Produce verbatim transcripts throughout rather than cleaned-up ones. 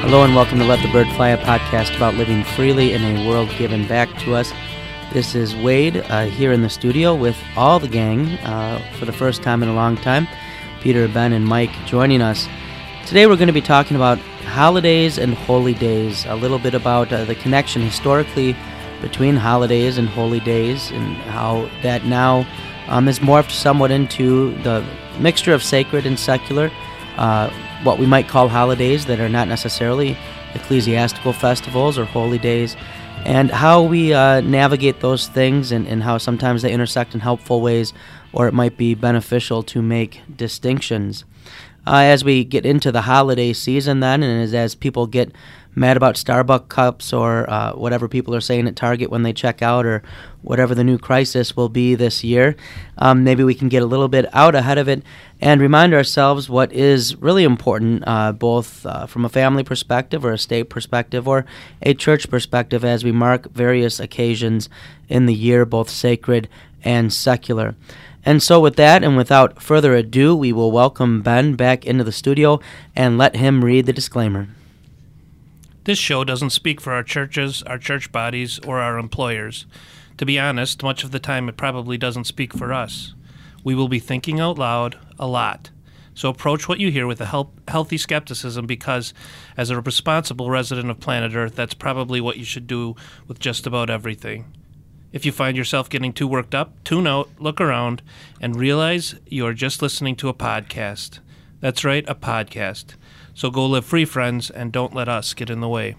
Hello and welcome to Let the Bird Fly, a podcast about living freely in a world given back to us. This is Wade uh, here in the studio with all the gang uh, for the first time in a long time. Peter, Ben, and Mike joining us. Today we're going to be talking about holidays and holy days, a little bit about uh, the connection historically between holidays and holy days and how that now um, is morphed somewhat into the mixture of sacred and secular, uh, what we might call holidays that are not necessarily ecclesiastical festivals or holy days, and how we uh, navigate those things and, and how sometimes they intersect in helpful ways, or it might be beneficial to make distinctions. Uh, as we get into the holiday season then, and as, as people get mad about Starbucks cups or uh, whatever people are saying at Target when they check out, or whatever the new crisis will be this year, um, maybe we can get a little bit out ahead of it and remind ourselves what is really important, uh, both uh, from a family perspective or a state perspective or a church perspective, as we mark various occasions in the year, both sacred and secular. And so with that, and without further ado, we will welcome Ben back into the studio and let him read the disclaimer. This show doesn't speak for our churches, our church bodies, or our employers. To be honest, much of the time it probably doesn't speak for us. We will be thinking out loud a lot. So approach what you hear with a help, healthy skepticism, because as a responsible resident of planet Earth, that's probably what you should do with just about everything. If you find yourself getting too worked up, tune out, look around, and realize you are just listening to a podcast. That's right, a podcast. So go live free, friends, and don't let us get in the way.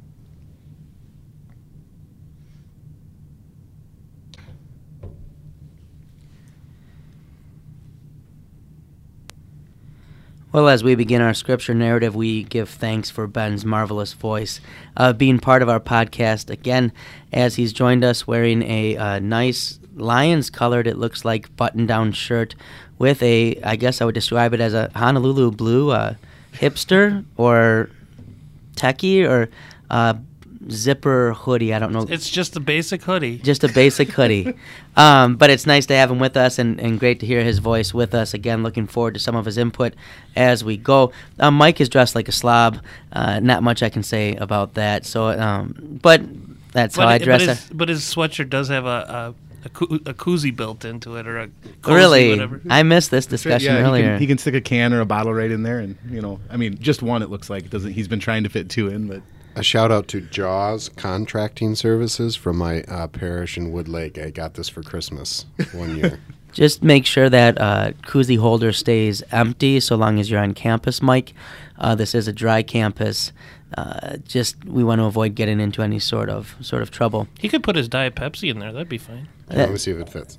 Well, as we begin our scripture narrative, we give thanks for Ben's marvelous voice uh, being part of our podcast again, as he's joined us wearing a uh, nice Lions-colored, it looks like, button-down shirt with a, I guess I would describe it as a Honolulu blue uh, hipster or techie or uh, zipper hoodie. I don't know. It's just a basic hoodie. Just a basic hoodie. Um, but it's nice to have him with us and, and great to hear his voice with us. Again, looking forward to some of his input as we go. Um, Mike is dressed like a slob. Uh, not much I can say about that. So, um, But that's but how I it, dress. But his, but his sweatshirt does have a... a A, koo- a koozie built into it, or a cozy, really whatever. I missed this discussion yeah, earlier. He can, he can stick a can or a bottle right in there, and you know, I mean, just one. It looks like doesn't. He's been trying to fit two in, but a shout out to Jaws Contracting Services from my uh, parish in Woodlake. I got this for Christmas one year. Just make sure that uh, koozie holder stays empty so long as you're on campus, Mike. Uh, this is a dry campus. Uh, just we want to avoid getting into any sort of sort of trouble. He could put his Diet Pepsi in there. That'd be fine. Uh, Let me see if it fits.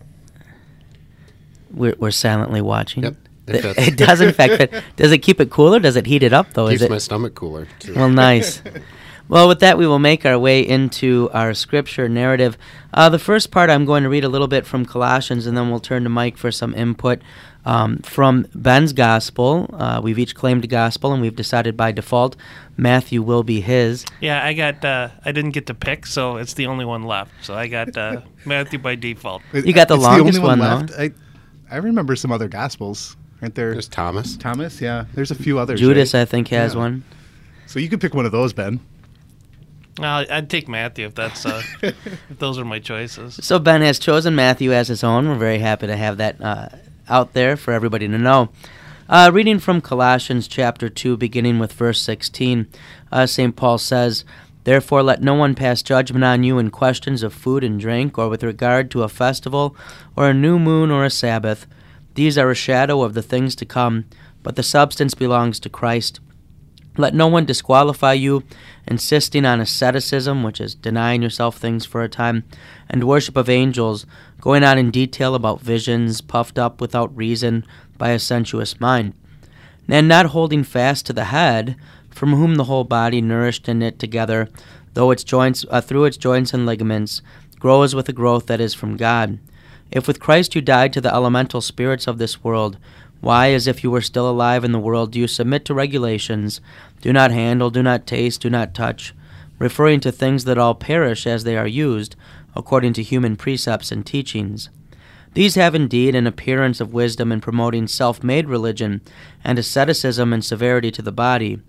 We're we're silently watching. Yep, it fits. It does in fact fit. Does it keep it cooler? Does it heat it up though? Keeps Is it my stomach cooler too. Well, nice. Well, with that, we will make our way into our scripture narrative. Uh, the first part, I'm going to read a little bit from Colossians, and then we'll turn to Mike for some input um, from Ben's gospel. Uh, we've each claimed a gospel, and we've decided by default Matthew will be his. Yeah, I got. Uh, I didn't get to pick, so it's the only one left. So I got uh, Matthew by default. You got the it's longest the only one, one, left. I I remember some other gospels, aren't there? There's Thomas. Thomas, yeah. There's a few others. Judas, right? I think, has Yeah. one. So you could pick one of those, Ben. Uh, I'd take Matthew if that's uh, if those are my choices. So Ben has chosen Matthew as his own. We're very happy to have that uh, out there for everybody to know. Uh, reading from Colossians chapter two, beginning with verse sixteen, uh, Saint Paul says, "Therefore let no one pass judgment on you in questions of food and drink, or with regard to a festival, or a new moon, or a Sabbath. These are a shadow of the things to come, but the substance belongs to Christ. Let no one disqualify you, insisting on asceticism, which is denying yourself things for a time, and worship of angels, going on in detail about visions, puffed up without reason by a sensuous mind, and not holding fast to the head, from whom the whole body, nourished and knit together, though its joints, uh, through its joints and ligaments, grows with a growth that is from God. If with Christ you died to the elemental spirits of this world, why, as if you were still alive in the world, do you submit to regulations? Do not handle, do not taste, do not touch, referring to things that all perish as they are used, according to human precepts and teachings. These have indeed an appearance of wisdom in promoting self-made religion and asceticism and severity to the body,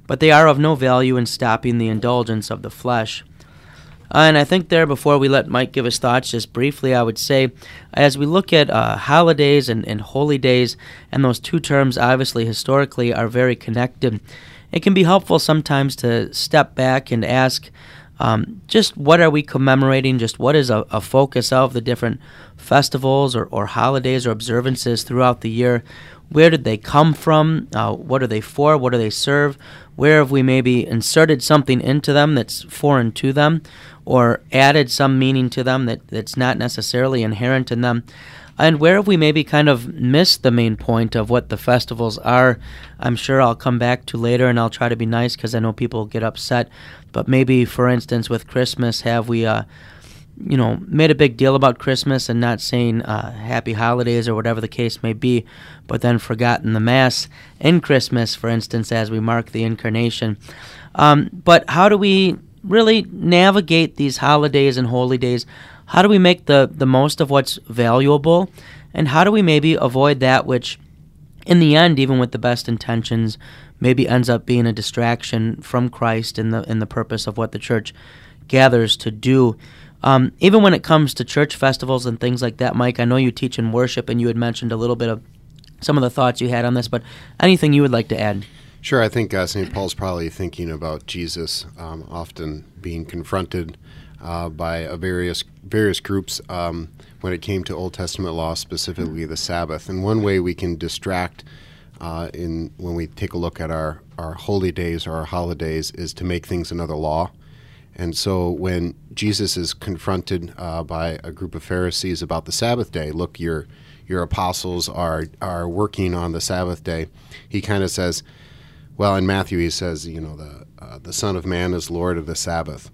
but they are of no value in stopping the indulgence of the flesh. Uh, and I think there, before we let Mike give his thoughts, just briefly, I would say, as we look at uh, holidays and, and holy days, and those two terms obviously historically are very connected, it can be helpful sometimes to step back and ask, um, just what are we commemorating, just what is a, a focus of the different festivals or, or holidays or observances throughout the year? Where did they come from? Uh, what are they for? What do they serve? Where have we maybe inserted something into them that's foreign to them, or added some meaning to them that, that's not necessarily inherent in them? And where have we maybe kind of missed the main point of what the festivals are? I'm sure I'll come back to later, and I'll try to be nice because I know people get upset. But maybe, for instance, with Christmas, have we uh, you know, made a big deal about Christmas and not saying uh, happy holidays or whatever the case may be, but then forgotten the Mass in Christmas, for instance, as we mark the Incarnation. Um, but how do we really navigate these holidays and holy days? How do we make the, the most of what's valuable? And how do we maybe avoid that which, in the end, even with the best intentions, maybe ends up being a distraction from Christ and the, and the purpose of what the church gathers to do? Um, even when it comes to church festivals and things like that, Mike, I know you teach in worship, and you had mentioned a little bit of some of the thoughts you had on this, but anything you would like to add? Sure. I think uh, Saint Paul's probably thinking about Jesus um, often being confronted uh, by a various various groups um, when it came to Old Testament law, specifically the Sabbath. And one way we can distract uh, in when we take a look at our, our holy days or our holidays is to make things another law. And so when Jesus is confronted uh, by a group of Pharisees about the Sabbath day, look, your your apostles are are working on the Sabbath day, he kind of says, well, in Matthew he says, you know, the uh, the Son of Man is Lord of the Sabbath.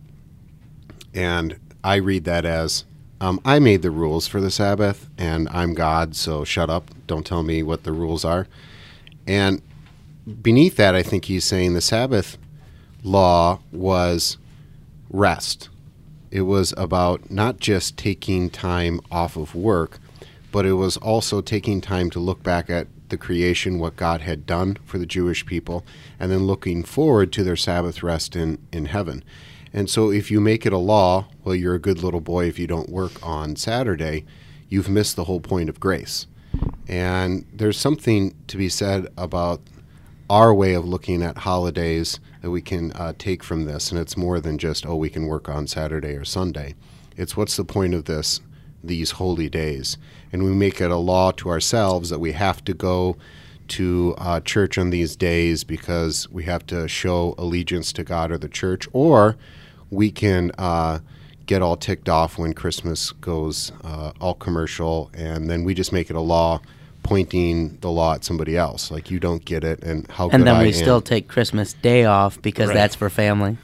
And I read that as, um, I made the rules for the Sabbath, and I'm God, so shut up, don't tell me what the rules are. And beneath that, I think he's saying the Sabbath law was rest. It was about not just taking time off of work, but it was also taking time to look back at the creation, what God had done for the Jewish people, and then looking forward to their Sabbath rest in, in heaven. And so if you make it a law, well, you're a good little boy if you don't work on Saturday, you've missed the whole point of grace. And there's something to be said about our way of looking at holidays that we can uh, take from this, and it's more than just, oh, we can work on Saturday or Sunday. It's what's the point of this, these holy days? And we make it a law to ourselves that we have to go to uh, church on these days because we have to show allegiance to God or the church, or we can uh, get all ticked off when Christmas goes uh, all commercial, and then we just make it a law pointing the law at somebody else, like you don't get it, and how and good then I we am. still take Christmas Day off because Right. that's for family.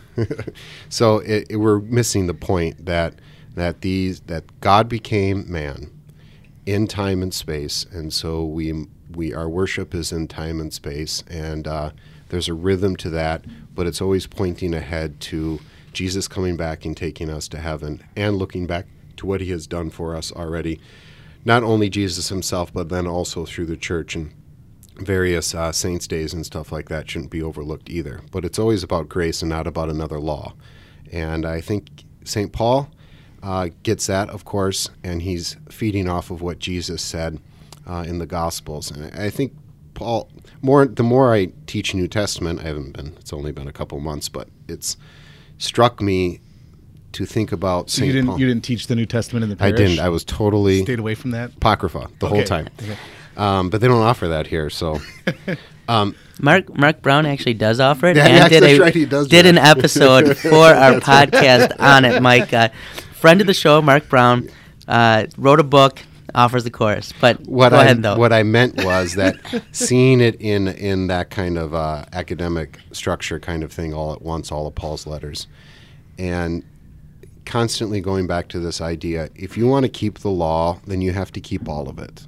So it, it, we're missing the point that that these that God became man in time and space, and so we we our worship is in time and space, and uh, there's a rhythm to that, but it's always pointing ahead to Jesus coming back and taking us to heaven, and looking back to what he has done for us already. Not only Jesus himself, but then also through the church, and various uh, saints' days and stuff like that shouldn't be overlooked either. But it's always about grace and not about another law. And I think Saint Paul uh, gets that, of course, and he's feeding off of what Jesus said uh, in the Gospels. And I think Paul, more the more I teach New Testament, I haven't been, it's only been a couple months, but it's struck me to think about So Saint you didn't Paul. you didn't teach the New Testament in the I parish? didn't. I was totally Stayed away from that? Apocrypha the Okay. whole time. Okay. Um, but they don't offer that here, so um, Mark Mark Brown actually does offer it, Yeah, and yeah, did that's a right, he does did that. an episode for our podcast on it. Mike, uh, friend of the show, Mark Brown, uh, wrote a book, offers the course. But what go I ahead though. what I meant was that seeing it in in that kind of uh, academic structure kind of thing all at once, all of Paul's letters, and constantly going back to this idea: if you want to keep the law, then you have to keep all of it.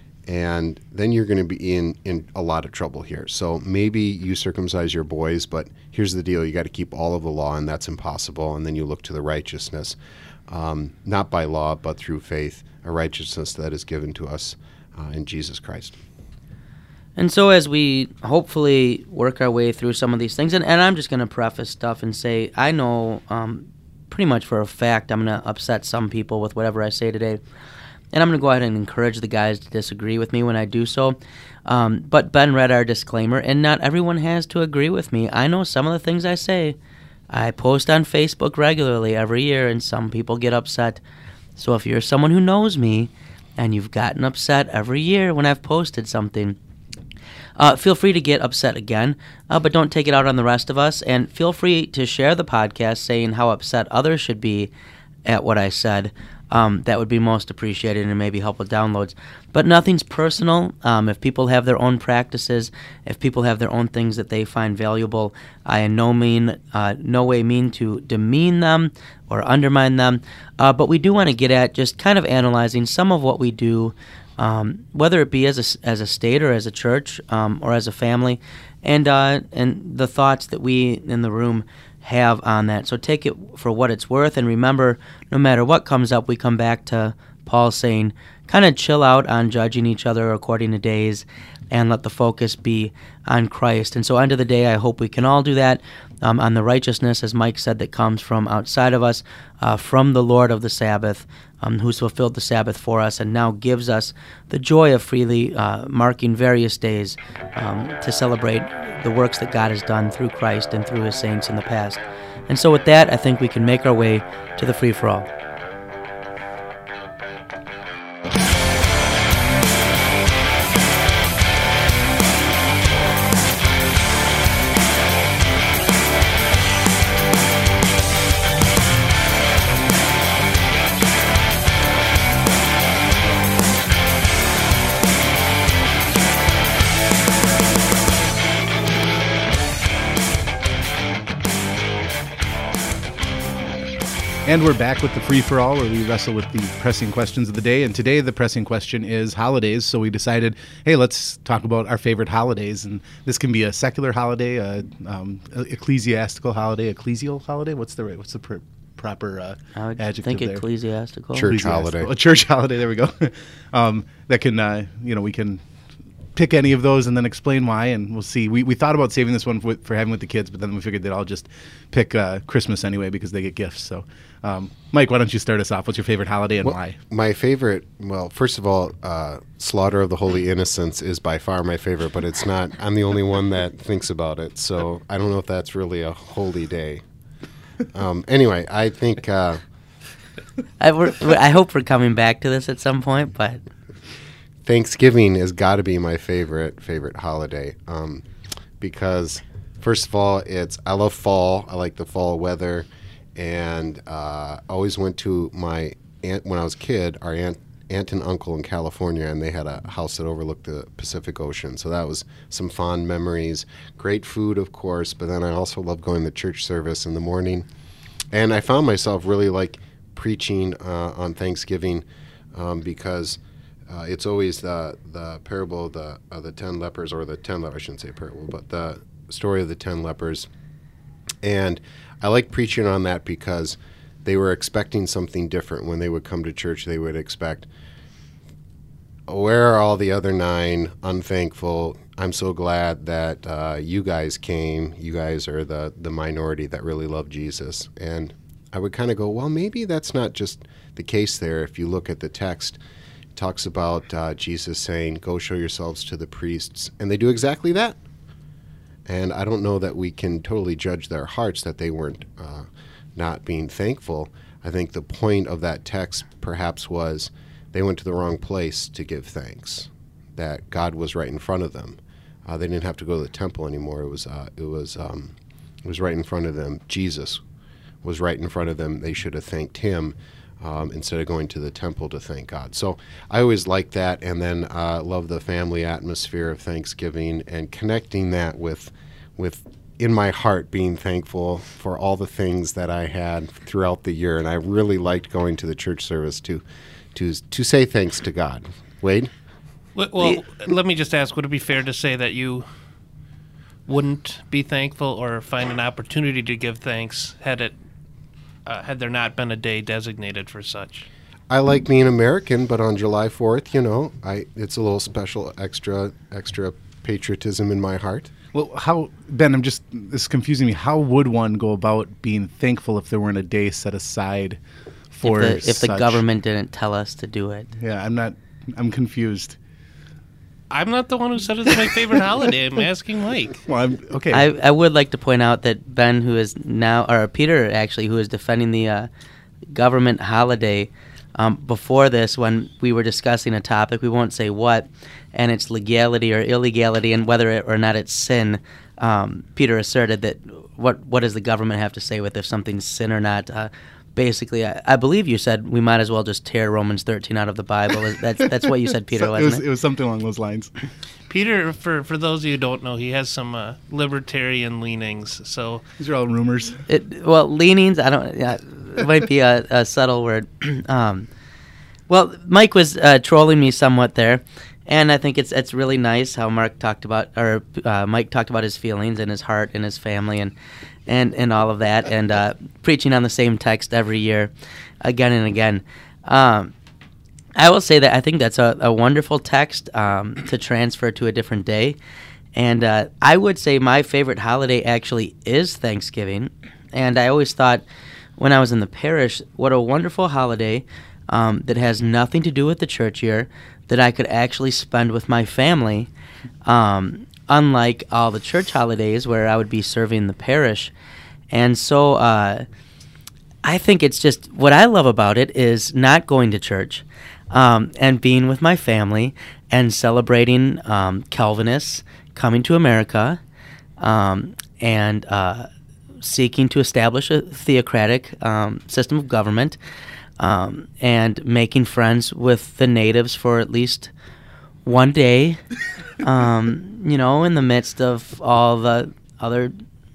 And then you're going to be in, in a lot of trouble here. So maybe you circumcise your boys, but here's the deal. You got to keep all of the law, and that's impossible. And then you look to the righteousness, um, not by law, but through faith, a righteousness that is given to us uh, in Jesus Christ. And so as we hopefully work our way through some of these things, and, and I'm just going to preface stuff and say, I know um, pretty much for a fact I'm going to upset some people with whatever I say today. And I'm going to go ahead and encourage the guys to disagree with me when I do so. Um, but Ben read our disclaimer, and not everyone has to agree with me. I know some of the things I say. I post on Facebook regularly every year, and some people get upset. So if you're someone who knows me, and you've gotten upset every year when I've posted something, Uh, feel free to get upset again, uh, but don't take it out on the rest of us. And feel free to share the podcast saying how upset others should be at what I said. Um, that would be most appreciated and maybe help with downloads. But nothing's personal. Um, if people have their own practices, if people have their own things that they find valuable, I in no mean, uh, no way mean to demean them or undermine them. Uh, but we do want to get at just kind of analyzing some of what we do, Um, whether it be as a, as a state or as a church um, or as a family, and uh, and the thoughts that we in the room have on that. So take it for what it's worth, and remember, no matter what comes up, we come back to Paul saying, kind of chill out on judging each other according to days, and let the focus be on Christ. And so end of the day, I hope we can all do that um, on the righteousness, as Mike said, that comes from outside of us, uh, from the Lord of the Sabbath, um, who's fulfilled the Sabbath for us and now gives us the joy of freely uh, marking various days um, to celebrate the works that God has done through Christ and through his saints in the past. And so with that, I think we can make our way to the free-for-all. And we're back with the free-for-all, where we wrestle with the pressing questions of the day. And today the pressing question is holidays. So we decided, hey, let's talk about our favorite holidays. And this can be a secular holiday, a um, ecclesiastical holiday, ecclesial holiday. What's the what's the pr- proper uh, I would adjective think there? ecclesiastical. Church Ecclesiastical. holiday. A church holiday. There we go. um, that can, uh, you know, we can pick any of those and then explain why, and we'll see. We we thought about saving this one for, for having with the kids, but then we figured that I'll just pick uh, Christmas anyway because they get gifts. So, um, Mike, why don't you start us off? What's your favorite holiday and Well, why? My favorite, well, first of all, uh, Slaughter of the Holy Innocents is by far my favorite, but it's not. I'm the only one that thinks about it, so I don't know if that's really a holy day. Um, anyway, I think... Uh, I, we're, I hope we're coming back to this at some point, but... Thanksgiving has got to be my favorite favorite holiday um, because, first of all, it's I love fall. I like the fall weather, and uh, always went to my aunt when I was a kid. Our aunt, aunt and uncle in California, and they had a house that overlooked the Pacific Ocean. So that was some fond memories. Great food, of course, but then I also loved going to church service in the morning, and I found myself really like preaching uh, on Thanksgiving um, because. Uh, it's always the the parable of the of the ten lepers, or the ten. I shouldn't say parable, but the story of the ten lepers. And I like preaching on that because they were expecting something different when they would come to church. They would expect, where are all the other nine? Unthankful. I'm so glad that uh, you guys came. You guys are the the minority that really love Jesus. And I would kind of go, well, maybe that's not just the case there. If you look at the text. Talks about uh, Jesus saying, go show yourselves to the priests. And they do exactly that. And I don't know that we can totally judge their hearts that they weren't uh, not being thankful. I think the point of that text perhaps was they went to the wrong place to give thanks, that God was right in front of them. Uh, they didn't have to go to the temple anymore. It was, uh, it was, um, it was right in front of them. Jesus was right in front of them. They should have thanked him. Um, instead of going to the temple to thank God. So I always like that, and then uh, love the family atmosphere of Thanksgiving and connecting that with, with in my heart being thankful for all the things that I had throughout the year. And I really liked going to the church service to, to, to say thanks to God. Wade? Well, well, let me just ask, would it be fair to say that you wouldn't be thankful or find an opportunity to give thanks had it Uh, had there not been a day designated for such? I like being American, but on July fourth, you know, I it's a little special, extra, extra patriotism in my heart. Well, how, Ben, I'm just, this is confusing me. How would one go about being thankful if there weren't a day set aside for if the, if the such- government didn't tell us to do it? Yeah, I'm not, I'm confused. I'm not the one who said it's my favorite holiday. I'm asking Mike. Well, I'm, okay. I, I would like to point out that Ben, who is now, or Peter actually, who is defending the uh, government holiday, um, before this, when we were discussing a topic, we won't say what, and its legality or illegality and whether it, or not it's sin, um, Peter asserted that what what does the government have to say with if something's sin or not? Uh, basically, I, I believe you said we might as well just tear Romans thirteen out of the Bible. That's that's what you said, Peter, So- wasn't it? Was, it? it was something along those lines. Peter, for, for those of you who don't know, he has some uh, libertarian leanings. So These are all rumors. It, well, leanings, I don't, yeah, it might be a, a subtle word. um, well, Mike was uh, trolling me somewhat there, and I think it's it's really nice how Mark talked about, or uh, Mike talked about his feelings and his heart and his family and and, and all of that, and uh, preaching on the same text every year, again and again. Um, I will say that I think that's a, a wonderful text um, to transfer to a different day. And uh, I would say my favorite holiday actually is Thanksgiving. And I always thought when I was in the parish, what a wonderful holiday um, that has nothing to do with the church year that I could actually spend with my family, um, unlike all the church holidays where I would be serving the parish. And so uh, I think it's just what I love about it is not going to church. Um, and being with my family and celebrating um, Calvinists coming to America um, and uh, seeking to establish a theocratic um, system of government um, and making friends with the natives for at least one day, um, you know, in the midst of all the other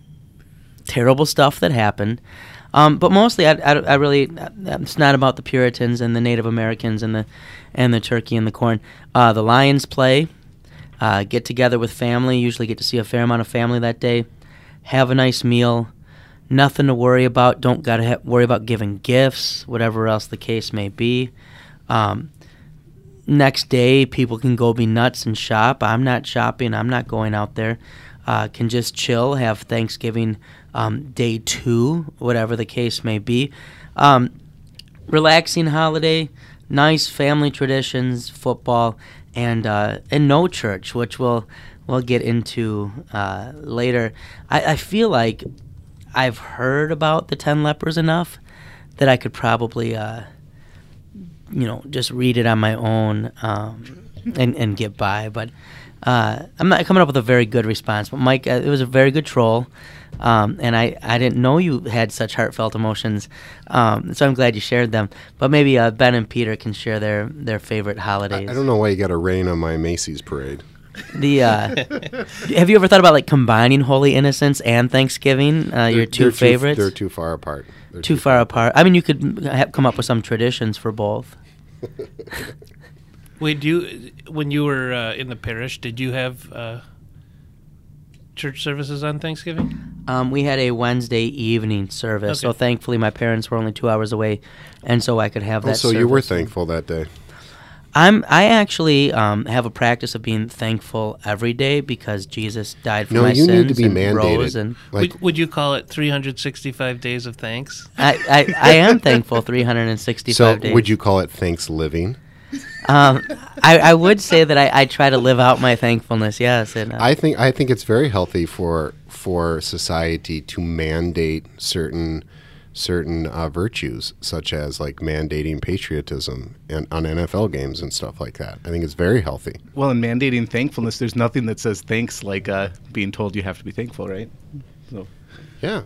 terrible stuff that happened. Um, but mostly, I, I, I really, it's not about the Puritans and the Native Americans and the and the turkey and the corn. Uh, the Lions play, uh, get together with family, usually get to see a fair amount of family that day, have a nice meal, nothing to worry about, don't got to ha- worry about giving gifts, whatever else the case may be. Um, next day, people can go be nuts and shop. I'm not shopping, I'm not going out there. Uh, can just chill, have Thanksgiving um, day two, whatever the case may be. Um, relaxing holiday, nice family traditions, football, and uh, and no church, which we'll we'll get into uh, later. I, I feel like I've heard about the ten lepers enough that I could probably, uh, you know, just read it on my own um, and and get by, but. Uh, I'm not coming up with a very good response, but Mike, uh, it was a very good troll, um, and I, I didn't know you had such heartfelt emotions, um, so I'm glad you shared them. But maybe uh, Ben and Peter can share their, their favorite holidays. I, I don't know why you got to rain on my Macy's parade. The uh, have you ever thought about like combining Holy Innocents and Thanksgiving? Uh, your two they're favorites? Too, they're too far apart. They're too, too far, far apart. I mean, you could ha- come up with some traditions for both. Wait, do you, when you were uh, in the parish, did you have uh, church services on Thanksgiving? Um, we had a Wednesday evening service, Okay. so thankfully my parents were only two hours away, and so I could have that. Oh, so service. you were thankful that day. I'm. I actually um, have a practice of being thankful every day because Jesus died for No, my you sins need to be and mandated. rose, and Like, would, would you call it three hundred sixty-five days of thanks? I, I, I am thankful three hundred sixty-five so days. would you call it thanks living? Um, I, I would say that I, I try to live out my thankfulness. Yes, and uh, I think I think it's very healthy for for society to mandate certain certain uh, virtues, such as like mandating patriotism and on N F L games and stuff like that. I think it's very healthy. Well, in mandating thankfulness, there's nothing that says thanks like uh, being told you have to be thankful, right? So. Yeah.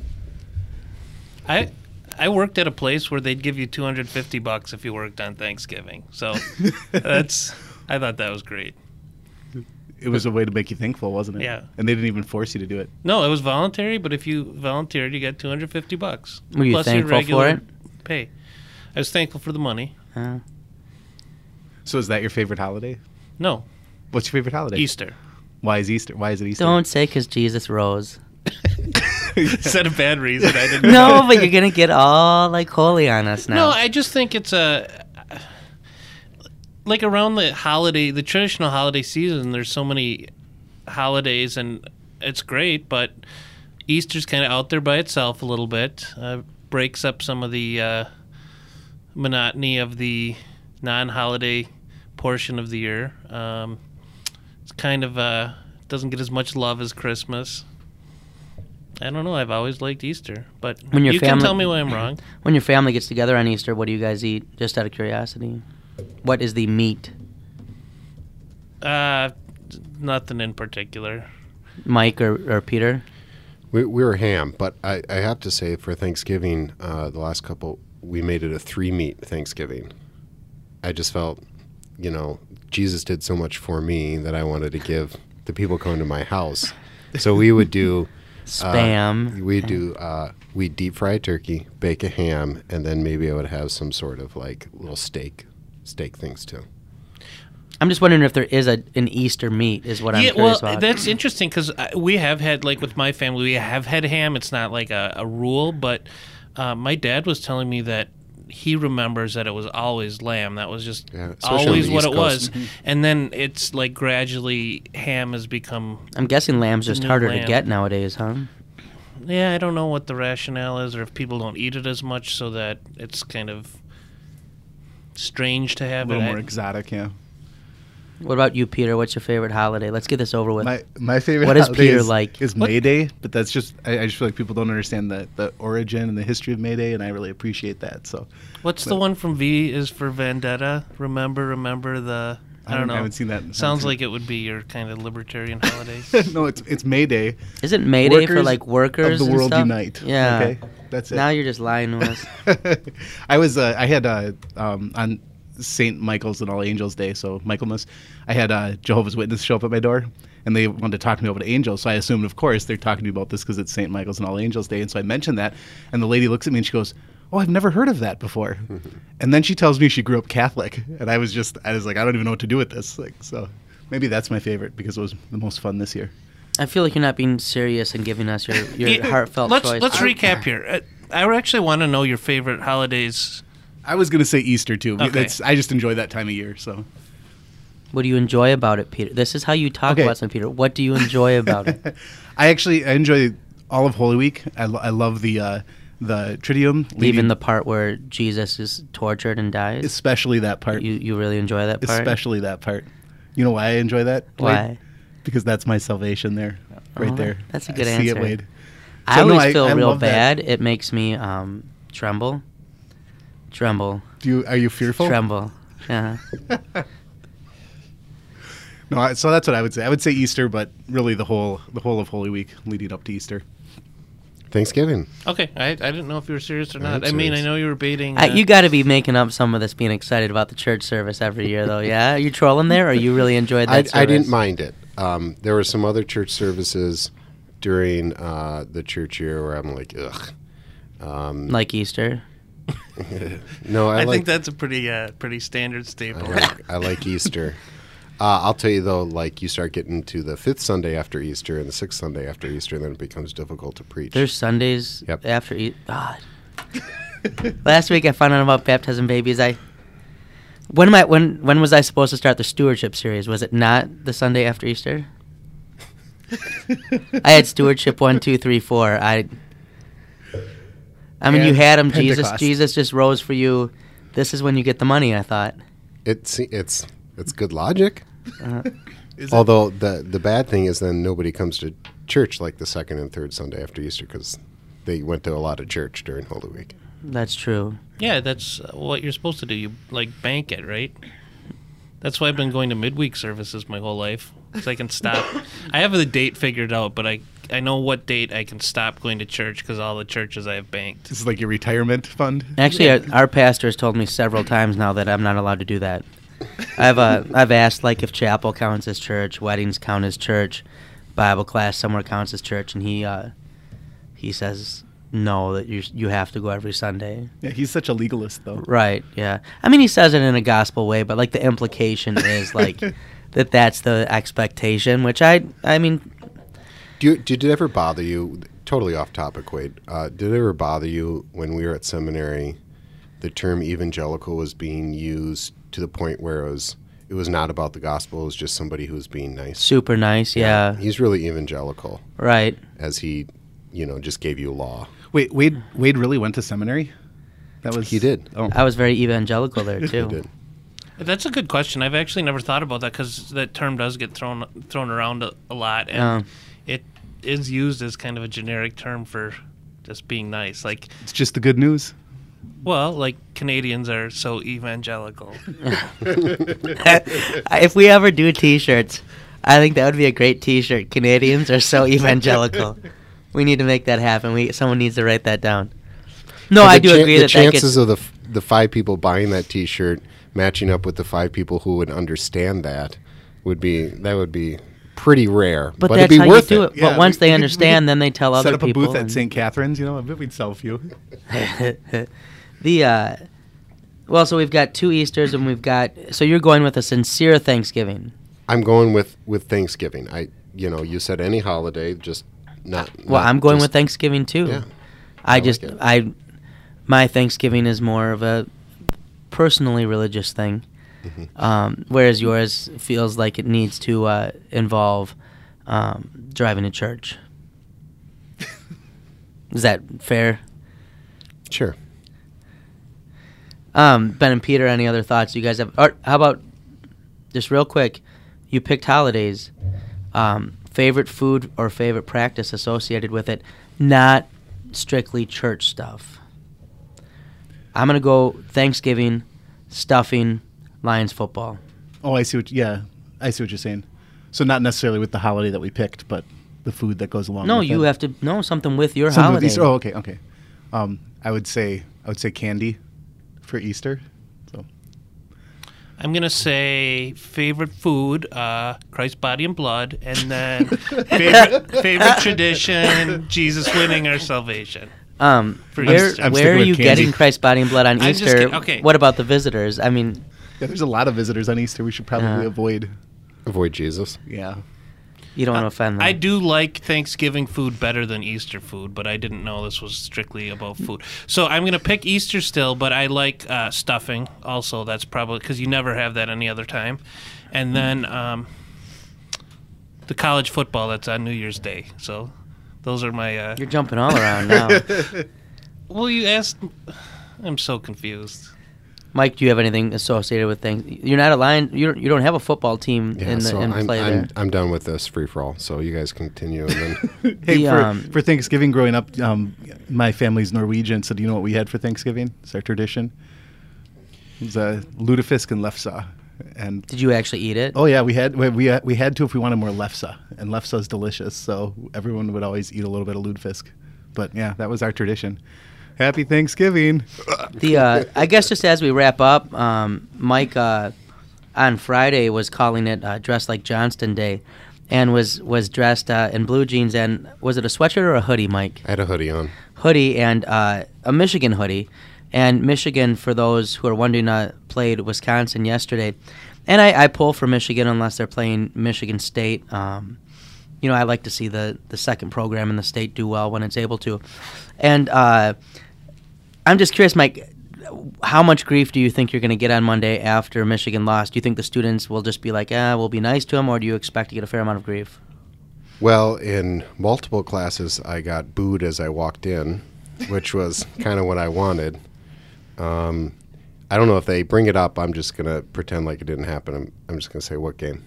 I I worked at a place where they'd give you two hundred fifty bucks if you worked on Thanksgiving. So that's I thought that was great. It was a way to make you thankful, wasn't it? Yeah. And they didn't even force you to do it. No, it was voluntary, but if you volunteered, you got two hundred fifty bucks. Were you plus your thankful for regular it? Pay. I was thankful for the money. uh, So is that your favorite holiday? No, What's your favorite holiday? Easter. Why is Easter? Why is it Easter? don't say because Jesus rose. Is that a bad reason? I didn't No, but you're gonna get all like holy on us now. No, I just think it's a like around the holiday, the traditional holiday season. There's so many holidays, and it's great, but Easter's kind of out there by itself a little bit. Uh, breaks up some of the uh, monotony of the non-holiday portion of the year. Um, it's kind of uh, doesn't get as much love as Christmas. I don't know. I've always liked Easter, but When your you family- can tell me why I'm wrong. When your family gets together on Easter, what do you guys eat? Just out of curiosity. What is the meat? Uh, nothing in particular. Mike or, or Peter? We, we were ham, but I, I have to say for Thanksgiving, uh, the last couple, we made it a three-meat Thanksgiving. I just felt, you know, Jesus did so much for me that I wanted to give the people coming to my house. So we would do... Spam. Uh, we do. Uh, we deep fry a turkey, bake a ham, and then maybe I would have some sort of like little steak, steak things too. I'm just wondering if there is a an Easter meat, is what I'm Yeah, curious well, about. that's interesting because we have had, like with my family, we have had ham. It's not like a, a rule, but uh, my dad was telling me that he remembers that it was always lamb. That was just Yeah, especially on always the what East it Coast. was. And then it's like gradually ham has become, I'm guessing lamb's just New harder to lamb. get nowadays, huh? yeah, I don't know what the rationale is or if people don't eat it as much so that it's kind of strange to A have little it. more I- exotic, yeah. What about you, Peter? What's your favorite holiday? Let's get this over with. My my favorite What is holiday Peter is, like? is May Day, but that's just I, I just feel like people don't understand the, the origin and the history of May Day, and I really appreciate that. So What's the But- one from V is for Vendetta? Remember, remember the... I, don't haven't- know. I haven't seen that. Sounds like it would be your kind of libertarian holiday. no, it's it's May Day. Is it May Day for Workers like workers of the and world stuff? unite. Yeah. Okay, that's it. Now you're just lying to us. I was uh, I had uh, um, on Saint Michael's and All Angels Day, so Michaelmas, I had uh, Jehovah's Witnesses show up at my door, and they wanted to talk to me about angels. So I assumed, of course, they're talking to me about this because it's Saint Michael's and All Angels Day, and so I mentioned that, and the lady looks at me and she goes, "Oh, I've never heard of that before." And then she tells me she grew up Catholic, and I was just I was like, I don't even know what to do with this. Like, so maybe that's my favorite because it was the most fun this year. I feel like you're not being serious and giving us your, your Yeah, heartfelt let's, choice. Let's recap here. Uh, I actually want to know your favorite holidays. I was gonna say Easter too. Okay. That's, I just enjoy that time of year. So What do you enjoy about it, Peter? This is how you talk Okay. about something, Peter. What do you enjoy about it? I actually I enjoy all of Holy Week. I, lo- I love the uh, the Triduum, Even leading- the part where Jesus is tortured and dies? especially that part. You you really enjoy that part? Especially that part. You know why I enjoy that? Wade? Why? Because that's my salvation there, right Oh, there. that's a good I answer. See it, Wade. I So, no, always I- feel I real love that. bad. It makes me um, tremble. Tremble. Do you are you fearful? Tremble. Yeah. No, I, so that's what I would say. I would say Easter, but really the whole the whole of Holy Week leading up to Easter. Thanksgiving. Okay, I, I didn't know if you were serious or I not. am I mean, I serious. know you were baiting. Uh, uh, you got to be making up some of this being excited about the church service every year, though. Yeah, are you trolling there, or you really enjoyed that I, service? I didn't mind it. Um, there were some other church services during uh, the church year where I'm like, ugh. Um, Like Easter. no, I, I like think that's a pretty uh, pretty standard I staple. like, I like Easter. Uh, I'll tell you though, like you start getting to the fifth Sunday after Easter and the sixth Sunday after Easter, and then it becomes difficult to preach. There's Sundays Yep. after Easter. God. Last week I found out about baptizing babies. I when am I when when was I supposed to start the stewardship series? Was it not the Sunday after Easter? I had stewardship one, two, three, four. I. I mean, you And had him. Jesus, Pentecost. Jesus just rose for you. This is when you get the money. I thought. it's it's it's good logic. Uh, Is it- Although the the bad thing is then nobody comes to church like the second and third Sunday after Easter because they went to a lot of church during Holy Week. that's true. Yeah, that's uh, what you're supposed to do. You like bank it, right? That's why I've been going to midweek services my whole life, because I can stop. I have the date figured out, but I I know what date I can stop going to church because all the churches I have banked. This is like your retirement fund. Actually, our, our pastor has told me several times now that I'm not allowed to do that. I've uh, I've asked like if chapel counts as church, weddings count as church, Bible class somewhere counts as church, and he uh, he says no, that you you have to go every Sunday. Yeah, he's such a legalist though. Right? Yeah. I mean, he says it in a gospel way, but like the implication is like that that's the expectation, which I I mean. Do you, did it ever bother you? Totally off topic, Wade. Uh, did it ever bother you when we were at seminary? The term evangelical was being used to the point where it was it was not about the gospel. It was just somebody who was being nice. Super nice, yeah. He's really evangelical. Right. As he, you know, just gave you law. Wait, Wade Wade really went to seminary? That was He did. Oh, I was very evangelical there, He too. did. That's a good question. I've actually never thought about that because that term does get thrown thrown around a, a lot, and Um, it is used as kind of a generic term for just being nice. Like, it's just the good news. well, like Canadians are so evangelical. If we ever do T-shirts, I think that would be a great T-shirt. Canadians are so evangelical. We need to make that happen. We Someone needs to write that down. No, But I the do chan- agree the that that chances gets... of the f- the five people buying that T-shirt matching up with the five people who would understand that would be that would be pretty rare. But, it'd that's be how you worth do it. it. But once we- they we could- understand, we could then they tell other Set up people. a booth at and- Saint Catharines, you know, I bet we'd sell a few. the uh, well, so we've got two Easters, and we've got. So you're going with a sincere Thanksgiving. I'm going with, with Thanksgiving. I you know you said any holiday, just not. Well, not I'm going just- with Thanksgiving too. Yeah, I, I like just it. I my Thanksgiving is more of a personally religious thing, Mm-hmm. um, whereas yours feels like it needs to uh, involve um, driving to church. Is that fair? Sure. Um, Ben and Peter, any other thoughts you guys have? Or how about just real quick? You picked holidays. Um, favorite food or favorite practice associated with it, not strictly church stuff. I'm gonna go Thanksgiving, stuffing, Lions football. Oh, I see what. Yeah, I see what you're saying. So not necessarily with the holiday that we picked, but the food that goes along. No, with you it. have to know something with your Some of holiday. these. Oh, okay, okay. Um, I would say I would say candy for Easter. So I'm gonna say favorite food, uh, Christ's body and blood, and then favorite favorite tradition, Jesus winning our salvation. Um, For where Easter. I'm where sticking are with you candy. getting Christ's body and blood on I'm just Easter? kidding. Okay. What about the visitors? I mean, yeah, there's a lot of visitors on Easter. We should probably Uh. avoid. Avoid Jesus. Yeah. you don't want to offend them. I do like Thanksgiving food better than Easter food, but I didn't know this was strictly about food. So I'm going to pick Easter still, but I like uh, stuffing also. That's probably because you never have that any other time. And then um, the college football that's on New Year's Day. So those are my. Uh, You're jumping all around now. well, you asked. I'm so confused. Mike, do you have anything associated with things? You're not a Lion. You don't, you don't have a football team Yeah, in the so in I'm, play I'm, there. I'm done with this free for all. So you guys continue, and then Hey, The, for, um, for Thanksgiving growing up, um, my family's Norwegian, so do you know what we had for Thanksgiving? It's our tradition. It was uh, lutefisk and lefse. And Did you actually eat it? oh yeah, we had we we, we had to if we wanted more lefse, and lefse is delicious, so everyone would always eat a little bit of lutefisk. But yeah, that was our tradition. Happy Thanksgiving. The uh, I guess just as we wrap up, um, Mike uh, on Friday was calling it uh, "Dressed Like Johnston Day," and was was dressed uh, in blue jeans and was it a sweatshirt or a hoodie, Mike? I had a hoodie on. Hoodie and uh, a Michigan hoodie. And Michigan, for those who are wondering, uh, played Wisconsin yesterday. And I, I pull for Michigan unless they're playing Michigan State. Um, you know, I like to see the, the second program in the state do well when it's able to. And uh, I'm just curious, Mike, how much grief do you think you're going to get on Monday after Michigan lost? Do you think the students will just be like, ah, we'll be nice to them, or do you expect to get a fair amount of grief? Well, in multiple classes, I got booed as I walked in, which was kind of what I wanted. Um, I don't know if they bring it up. I'm just going to pretend like it didn't happen. I'm, I'm just going to say what game.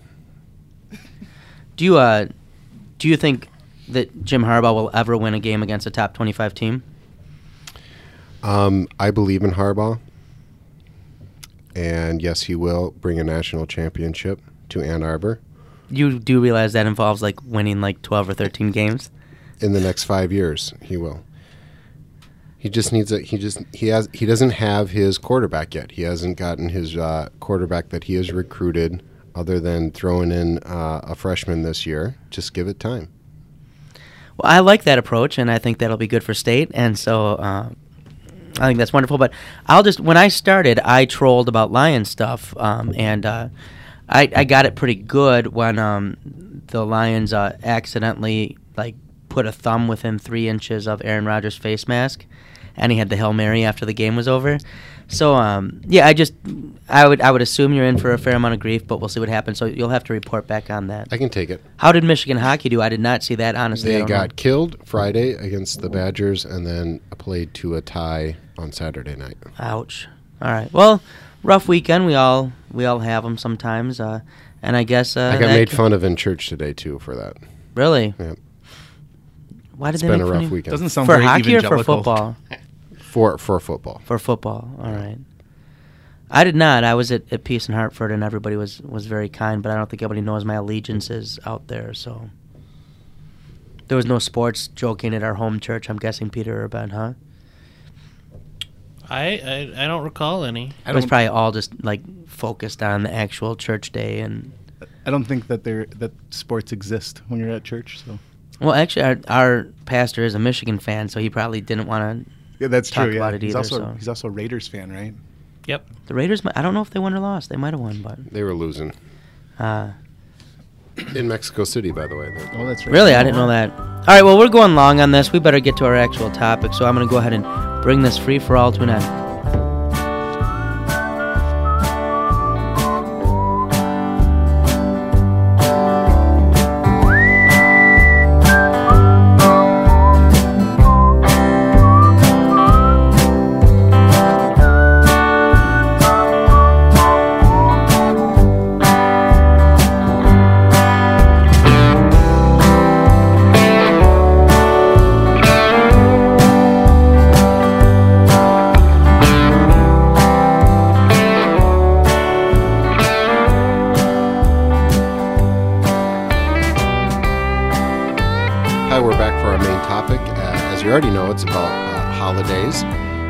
Do you uh, do you think that Jim Harbaugh will ever win a game against a top twenty-five team? Um, I believe in Harbaugh. And yes, he will bring a national championship to Ann Arbor You do realize that involves like winning like twelve or thirteen games? in the next five years. He will. He just needs a. He just he has. He doesn't have his quarterback yet. He hasn't gotten his uh, quarterback that he has recruited. Other than throwing in uh, a freshman this year, just give it time. Well, I like that approach, and I think that'll be good for state, and so uh, I think that's wonderful. But I'll just when I started, I trolled about Lions stuff, um, and uh, I, I got it pretty good when um, the Lions uh, accidentally like put a thumb within three inches of Aaron Rodgers' face mask. and he had the Hail Mary after the game was over. So um, yeah, I just I would I would assume you're in for a fair amount of grief, but we'll see what happens. So you'll have to report back on that. I can take it. How did Michigan hockey do? I did not see that, honestly. I They don't got know. killed Friday against the Badgers, and then played to a tie on Saturday night. Ouch. All right. Well, rough weekend. We all we all have them sometimes. Uh, and I guess uh, I got that made ca- fun of in church today too for that. Really? Yeah. Why did It's they been make a fun rough of you? weekend. Doesn't sound For very hockey or for evangelical. football? for for football. For football. All right. I did not. I was at, at Peace in Hartford, and everybody was, was very kind, but I don't think everybody knows my allegiances out there, so. There was no sports joking at our home church, I'm guessing, Peter or Ben, huh? I, I I don't recall any. I It was don't, probably all just, like, focused on the actual church day. And I don't think that there that sports exist when you're at church. So well, actually, our, our pastor is a Michigan fan, so he probably didn't want to. yeah, that's Talk true. Yeah, about it he's either, also so. he's also a Raiders fan, right? Yep. The Raiders, might- I don't know if they won or lost. They might have won, but. They were losing Uh, in Mexico City, by the way. Oh, that's right. Really? I didn't know that. All right, well, we're going long on this. We better get to our actual topic, so I'm going to go ahead and bring this free-for-all to an end. Hi, we're back for our main topic. Uh, as you already know, it's about uh, holidays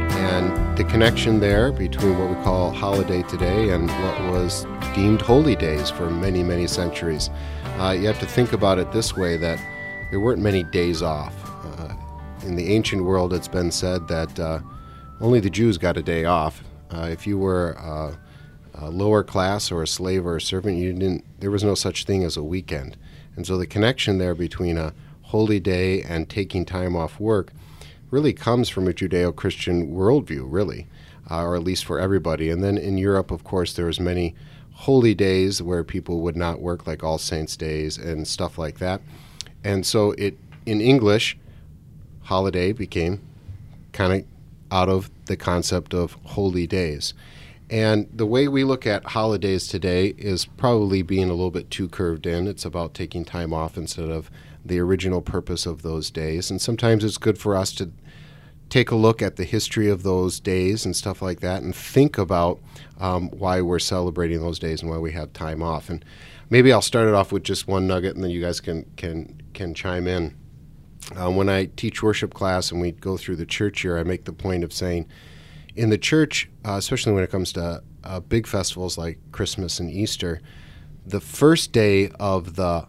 and the connection there between what we call holiday today and what was deemed holy days for many, many centuries. Uh, you have to think about it this way, that there weren't many days off. Uh, in the ancient world, it's been said that uh, only the Jews got a day off. Uh, if you were uh, a lower class or a slave or a servant, you didn't. There was no such thing as a weekend. And so the connection there between a holy day and taking time off work really comes from a Judeo-Christian worldview, really, uh, or at least for everybody. And then in Europe, of course, there was many holy days where people would not work, like All Saints' days and stuff like that. And so it, in English, holiday became kind of out of the concept of holy days. And the way we look at holidays today is probably being a little bit too curved in. It's about taking time off instead of the original purpose of those days. And sometimes it's good for us to take a look at the history of those days and stuff like that and think about um, why we're celebrating those days and why we have time off. And maybe I'll start it off with just one nugget, and then you guys can can can chime in. Uh, when I teach worship class and we go through the church year, I make the point of saying, in the church, uh, especially when it comes to uh, big festivals like Christmas and Easter, the first day of the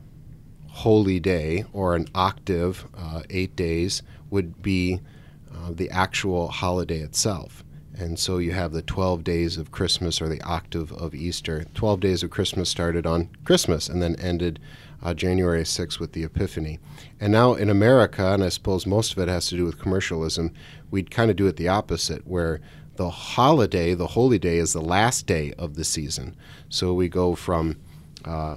holy day, or an octave, uh, eight days, would be uh, the actual holiday itself. And so you have the twelve days of Christmas, or the octave of Easter. twelve days of Christmas started on Christmas and then ended uh, January sixth with the Epiphany. And now in America, and I suppose most of it has to do with commercialism, we'd kind of do it the opposite, where the holiday, the holy day, is the last day of the season. So we go from uh,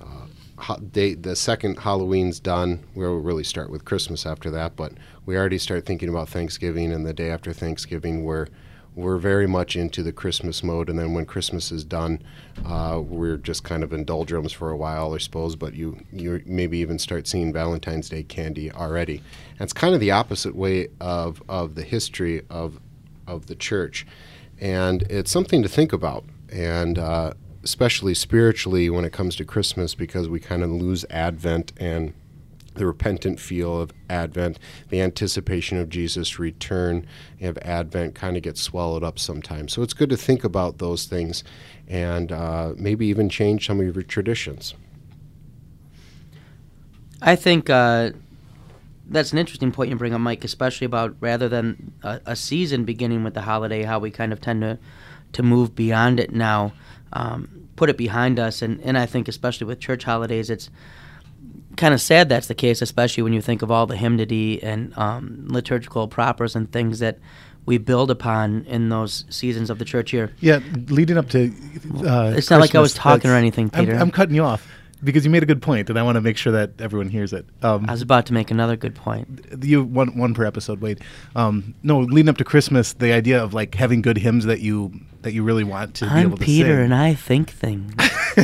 uh, day, the second Halloween's done, we'll really start with Christmas after that, but we already start thinking about Thanksgiving, and the day after Thanksgiving, we're we're very much into the Christmas mode. And then when Christmas is done, uh, we're just kind of in doldrums for a while, I suppose, but you you maybe even start seeing Valentine's Day candy already. And it's kind of the opposite way of, of the history of of the church. And it's something to think about, and uh, especially spiritually when it comes to Christmas, because we kind of lose Advent and the repentant feel of Advent, the anticipation of Jesus' return of Advent kind of gets swallowed up sometimes. So it's good to think about those things and uh, maybe even change some of your traditions. I think uh, that's an interesting point you bring up, Mike, especially about rather than a, a season beginning with the holiday, how we kind of tend to, to move beyond it now, um, put it behind us. And, and I think especially with church holidays, it's kind of sad that's the case, especially when you think of all the hymnody and um, liturgical propers and things that we build upon in those seasons of the church year. Yeah, leading up to uh, It's not like I was Christmas, talking or that's- anything, Peter. I'm, I'm cutting you off because you made a good point, and I want to make sure that everyone hears it. Um, I was about to make another good point. you one one per episode. Wait, um, no, leading up to Christmas, the idea of like having good hymns that you that you really want to be I'm able to Peter, sing. and I think things.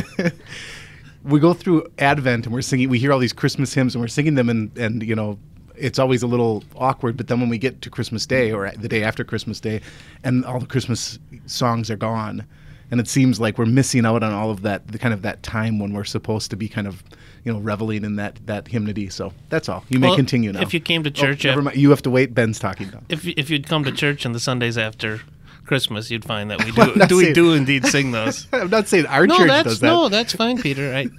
We go through Advent and we're singing. We hear all these Christmas hymns and we're singing them, and and you know, it's always a little awkward. But then when we get to Christmas Day or the day after Christmas Day, and all the Christmas songs are gone, and it seems like we're missing out on all of that, the kind of that time when we're supposed to be kind of, you know, reveling in that that hymnody. So that's all. You may Well, continue now. if you came to Oh, church never af- mind. You have to wait. Ben's talking now. If if you'd come to church on the Sundays after Christmas, you'd find that we Well, do I'm not do we saying- do indeed sing those. I'm not saying our no, church that's does that. no, that's fine, Peter. I,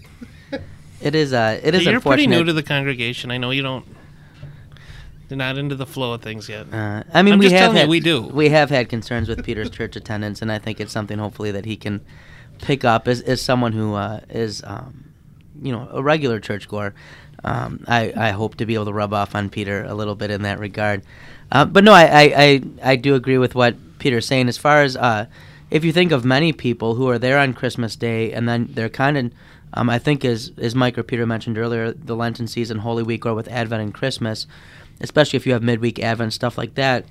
It is. Uh, it is you're pretty unfortunate. new to the congregation. I know you don't. You're not into the flow of things yet. Uh, I mean, I'm we just have telling you, had, we do. We have had concerns with Peter's church attendance, and I think it's something hopefully that he can pick up as, as someone who uh, is, um, you know, a regular churchgoer. Um, I, I hope to be able to rub off on Peter a little bit in that regard. Uh, but no, I, I, I, I do agree with what Peter's saying. As far as uh, if you think of many people who are there on Christmas Day and then they're kind of, um, I think as, as Mike or Peter mentioned earlier, the Lenten season, Holy Week, or with Advent and Christmas, especially if you have midweek Advent, stuff like that,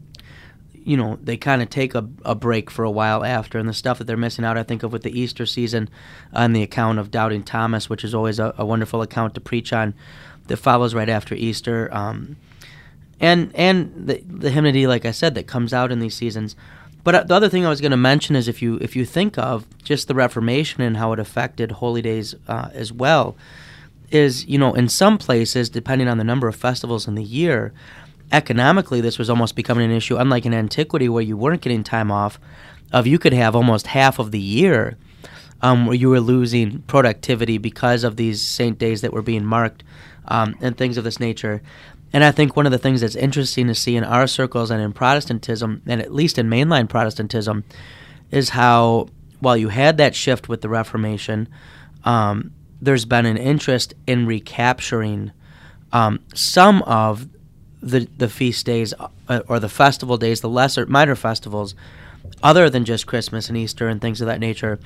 you know, they kind of take a, a break for a while after. And the stuff that they're missing out, I think of with the Easter season and the account of Doubting Thomas, which is always a, a wonderful account to preach on, that follows right after Easter. Um, and and the, the hymnody, like I said, that comes out in these seasons. But uh, the other thing I was going to mention is if you if you think of just the Reformation and how it affected holy days uh, as well, is, you know, in some places, depending on the number of festivals in the year, economically this was almost becoming an issue, unlike in antiquity where you weren't getting time off, of you could have almost half of the year um, where you were losing productivity because of these saint days that were being marked um, and things of this nature. And I think one of the things that's interesting to see in our circles and in Protestantism, and at least in mainline Protestantism, is how, while you had that shift with the Reformation, um, there's been an interest in recapturing um, some of the the feast days uh, or the festival days, the lesser, minor festivals, other than just Christmas and Easter and things of that nature,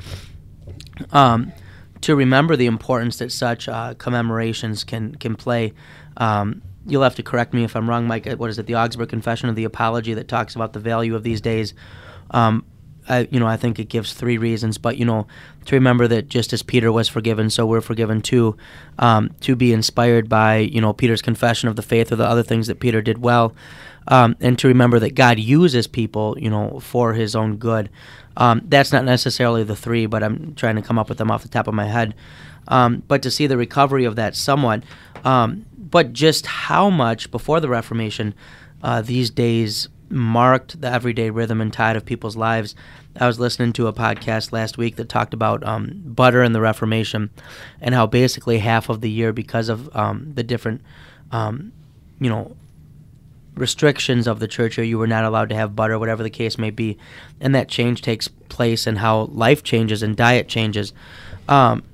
um, to remember the importance that such uh, commemorations can can play. Um, You'll have to correct me if I'm wrong, Mike. What is it, the Augsburg Confession of the Apology, that talks about the value of these days? Um, I, you know, I think it gives three reasons, but, you know, to remember that just as Peter was forgiven, so we're forgiven too, um, to be inspired by, you know, Peter's confession of the faith or the other things that Peter did well, um, and to remember that God uses people, you know, for his own good. Um, that's not necessarily the three, but I'm trying to come up with them off the top of my head. Um, but to see the recovery of that somewhat, um, but just how much before the Reformation uh, these days marked the everyday rhythm and tide of people's lives. I was listening to a podcast last week that talked about um, butter and the Reformation, and how basically half of the year, because of um, the different, um, you know, restrictions of the church, or you were not allowed to have butter, whatever the case may be, and that change takes place and how life changes and diet changes. Um,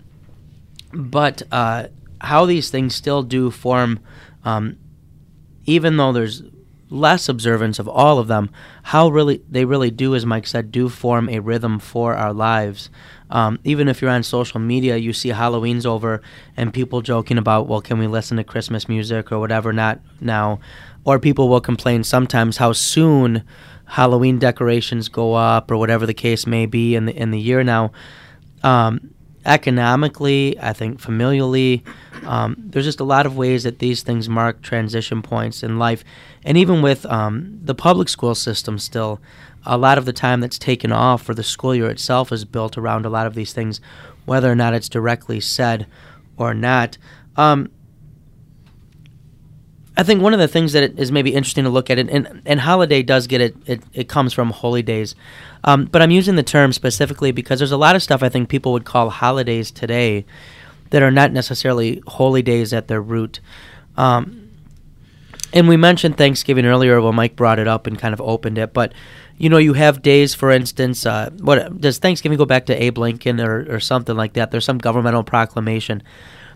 but uh, how these things still do form, um, even though there's less observance of all of them, how really they really do, as Mike said, do form a rhythm for our lives. Um, even if you're on social media, you see Halloween's over and people joking about, well, can we listen to Christmas music or whatever, not now. Or people will complain sometimes how soon Halloween decorations go up or whatever the case may be in the, in the year now. Um, economically, I think familially, um, there's just a lot of ways that these things mark transition points in life. And even with um, the public school system still, a lot of the time that's taken off for the school year itself is built around a lot of these things, whether or not it's directly said or not. Um, I think one of the things that is maybe interesting to look at, and, and, and holiday does get it, it, it comes from holy days. Um, but I'm using the term specifically because there's a lot of stuff I think people would call holidays today that are not necessarily holy days at their root. Um, and we mentioned Thanksgiving earlier. Well, Mike brought it up and kind of opened it. But, you know, you have days, for instance, uh, what does Thanksgiving go back to Abe Lincoln or, or something like that? There's some governmental proclamation.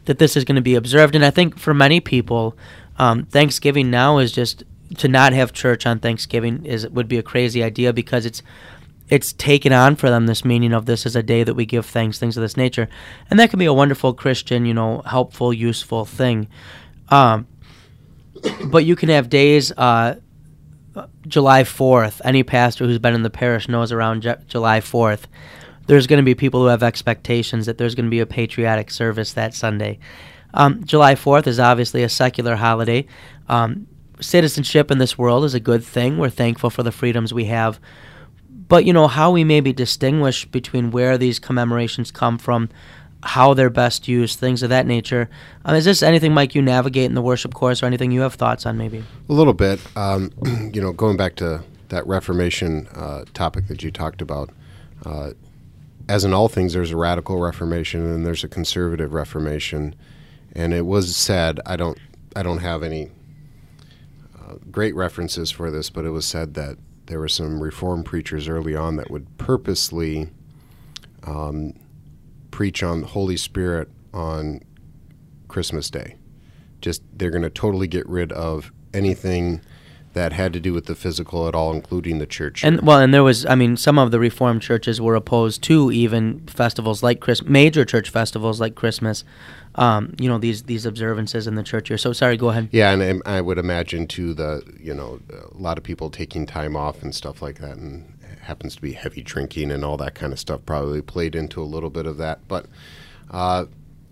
that this is going to be observed. And I think for many people, um, Thanksgiving now is just to not have church on Thanksgiving is would be a crazy idea because it's it's taken on for them this meaning of this is a day that we give thanks, things of this nature, and that can be a wonderful Christian, you know, helpful, useful thing. Um, but you can have days. Uh, July fourth. Any pastor who's been in the parish knows around J- July fourth. There's going to be people who have expectations that there's going to be a patriotic service that Sunday. Um, July fourth is obviously a secular holiday. Um, citizenship in this world is a good thing. We're thankful for the freedoms we have. But, you know, how we maybe distinguish between where these commemorations come from, how they're best used, things of that nature. Um, is this anything, Mike, you navigate in the worship course or anything you have thoughts on maybe? A little bit. Um, you know, going back to that Reformation uh, topic that you talked about, uh, as in all things, there's a radical Reformation and there's a conservative Reformation. And it was said, I don't, I don't have any uh, great references for this, but it was said that there were some Reformed preachers early on that would purposely um, preach on the Holy Spirit on Christmas Day. Just they're going to totally get rid of anything that had to do with the physical at all, including the church. And well, and there was, I mean, some of the Reformed churches were opposed to even festivals like Christmas, major church festivals like Christmas. Um, you know, these these observances in the church year. So sorry, go ahead. Yeah, and I would imagine too the you know a lot of people taking time off and stuff like that, and it happens to be heavy drinking and all that kind of stuff probably played into a little bit of that. But uh,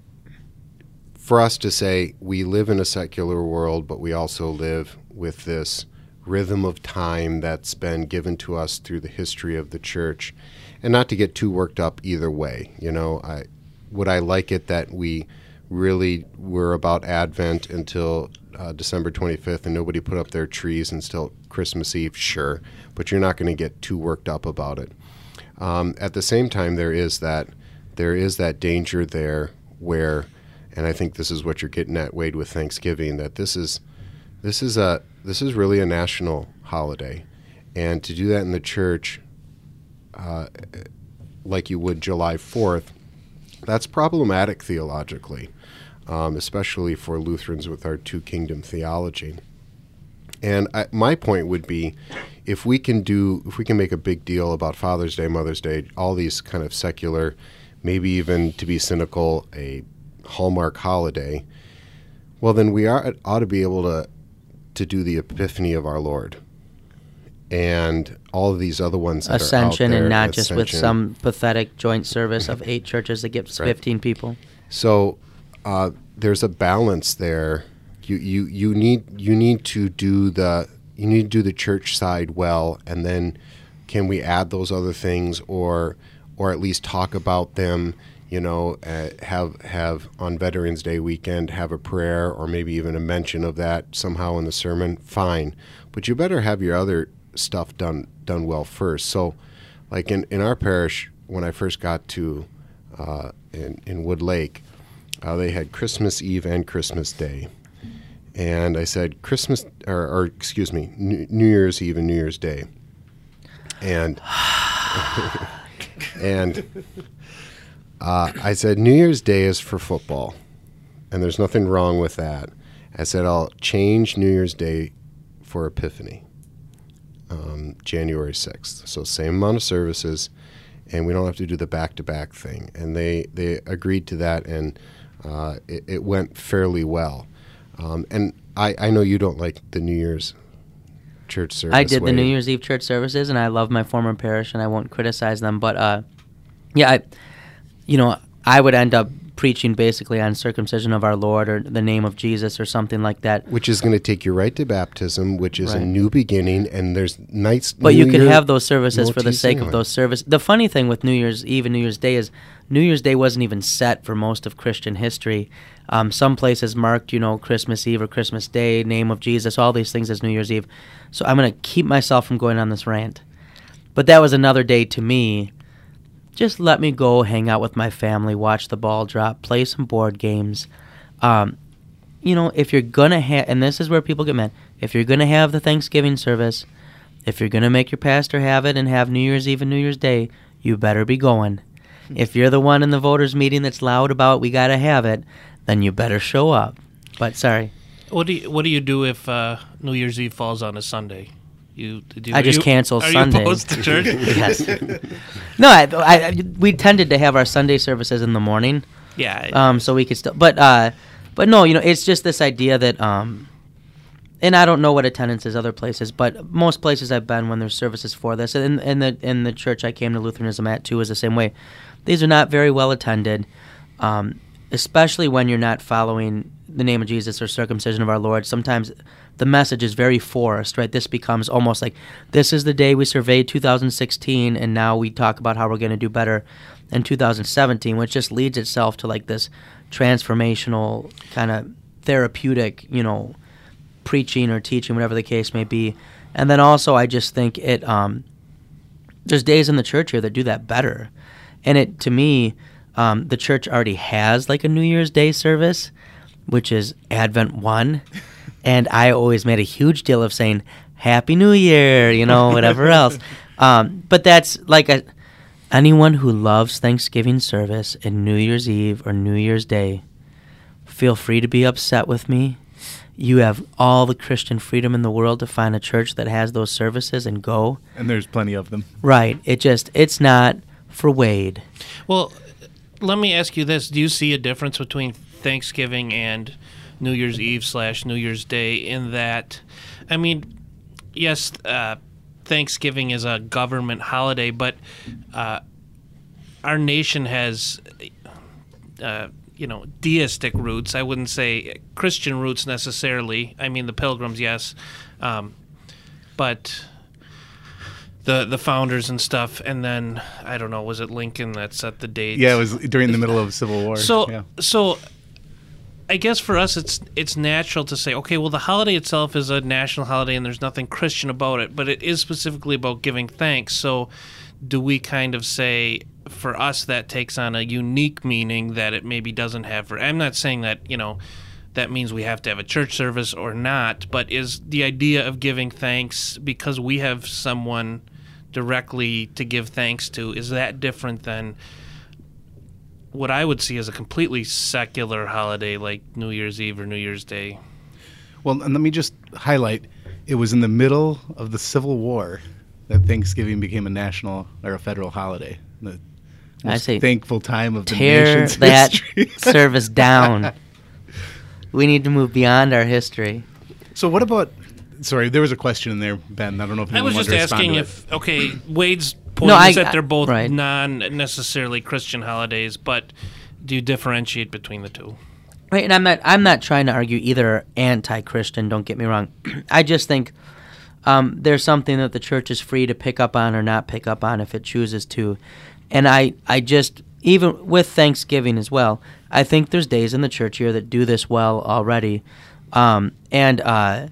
for us to say we live in a secular world, but we also live with this rhythm of time that's been given to us through the history of the church, and not to get too worked up either way. You know, I would I like it that we really were about Advent until uh, December twenty-fifth and nobody put up their trees until Christmas Eve? Sure, but you're not going to get too worked up about it. Um, at the same time, there is that there is that danger there where, and I think this is what you're getting at, Wade, with Thanksgiving, that this is this is a this is really a national holiday, and to do that in the church, uh, like you would July fourth, that's problematic theologically, um, especially for Lutherans with our two kingdom theology. And I, my point would be, if we can do, if we can make a big deal about Father's Day, Mother's Day, all these kind of secular, maybe even to be cynical, a Hallmark holiday, well, then we are, ought to be able to to do the Epiphany of our Lord and all of these other ones that Ascension, are out there, and not Ascension. just with some pathetic joint service of eight churches that gets Right. fifteen people. So uh, there's a balance there. You, you you need you need to do the you need to do the church side well, and then can we add those other things, or or at least talk about them? You know, uh, have have on Veterans Day weekend have a prayer or maybe even a mention of that somehow in the sermon. Fine, but you better have your other stuff done done well first. So, like in, in our parish, when I first got to uh, in in Wood Lake, uh, they had Christmas Eve and Christmas Day, and I said Christmas or, or excuse me, New, New Year's Eve and New Year's Day, and and. Uh, I said, New Year's Day is for football, and there's nothing wrong with that. I said, I'll change New Year's Day for Epiphany, um, January sixth. So same amount of services, and we don't have to do the back-to-back thing. And they, they agreed to that, and uh, it, it went fairly well. Um, and I, I know you don't like the New Year's church service. I did way. the New Year's Eve church services, and I love my former parish, and I won't criticize them. But, uh, yeah, I... You know, I would end up preaching basically on circumcision of our Lord or the name of Jesus or something like that. Which is going to take you right to baptism, which is Right. a new beginning, and there's nights. But New you could Year have those services for the motifs sake anyway. of those services. The funny thing with New Year's Eve and New Year's Day is New Year's Day wasn't even set for most of Christian history. Um, some places marked, you know, Christmas Eve or Christmas Day, name of Jesus, all these things as New Year's Eve. So I'm going to keep myself from going on this rant. But that was another day to me. Just let me go hang out with my family, watch the ball drop, play some board games. Um, you know, if you're going to have, and this is where people get mad, if you're going to have the Thanksgiving service, if you're going to make your pastor have it and have New Year's Eve and New Year's Day, you better be going. If you're the one in the voters' meeting that's loud about we got to have it, then you better show up. But sorry. What do you What do you do if uh, New Year's Eve falls on a Sunday? You, do you I just you, cancel are Sunday. Are you opposed to church? Yes. No, I, I, we tended to have our Sunday services in the morning. Yeah. Um. So we could still, but uh, but no, you know, it's just this idea that um, and I don't know what attendance is other places, but most places I've been when there's services for this, and in the in the church I came to Lutheranism at too is the same way. These are not very well attended, um, especially when you're not following the name of Jesus or circumcision of our Lord. Sometimes the message is very forced, right? This becomes almost like, this is the day we surveyed two thousand sixteen, and now we talk about how we're going to do better in two thousand seventeen, which just leads itself to like this transformational kind of therapeutic, you know, preaching or teaching, whatever the case may be. And then also I just think it, um, there's days in the church here that do that better. And it, to me, um, the church already has like a New Year's Day service, which is Advent one. And I always made a huge deal of saying, Happy New Year, you know, whatever else. Um, but that's like a, anyone who loves Thanksgiving service and New Year's Eve or New Year's Day, feel free to be upset with me. You have all the Christian freedom in the world to find a church that has those services and go. And there's plenty of them. Right. It just, it's not for Wade. Well, let me ask you this. Do you see a difference between Thanksgiving and New Year's Eve slash New Year's Day in that, I mean, yes, uh, Thanksgiving is a government holiday, but uh, our nation has, uh, you know, deistic roots. I wouldn't say Christian roots necessarily. I mean, the Pilgrims, yes, um, but the the founders and stuff. And then I don't know, was it Lincoln that set the date? Yeah, it was during the middle of the Civil War. So, yeah. so. I guess for us, it's it's natural to say, okay, well, the holiday itself is a national holiday, and there's nothing Christian about it, but it is specifically about giving thanks. So, do we kind of say, for us, that takes on a unique meaning that it maybe doesn't have for? I'm not saying that you know that means we have to have a church service or not, but is the idea of giving thanks because we have someone directly to give thanks to, is that different than what I would see as a completely secular holiday like New Year's Eve or New Year's Day? Well, and let me just highlight, it was in the middle of the Civil War that Thanksgiving became a national or a federal holiday. The most I say thankful time of the tear nation's that history. service down. We need to move beyond our history. So what about, sorry, there was a question in there, Ben. I don't know if I anyone was just wanted to respond asking to if, okay, Wade's point No, is I- that they're both right. non-necessarily Christian holidays, but do you differentiate between the two? Right, and I'm not I'm not trying to argue either anti-Christian, don't get me wrong. I just think um, there's something that the church is free to pick up on or not pick up on if it chooses to. And I, I just, even with Thanksgiving as well, I think there's days in the church here that do this well already. Um, and, uh,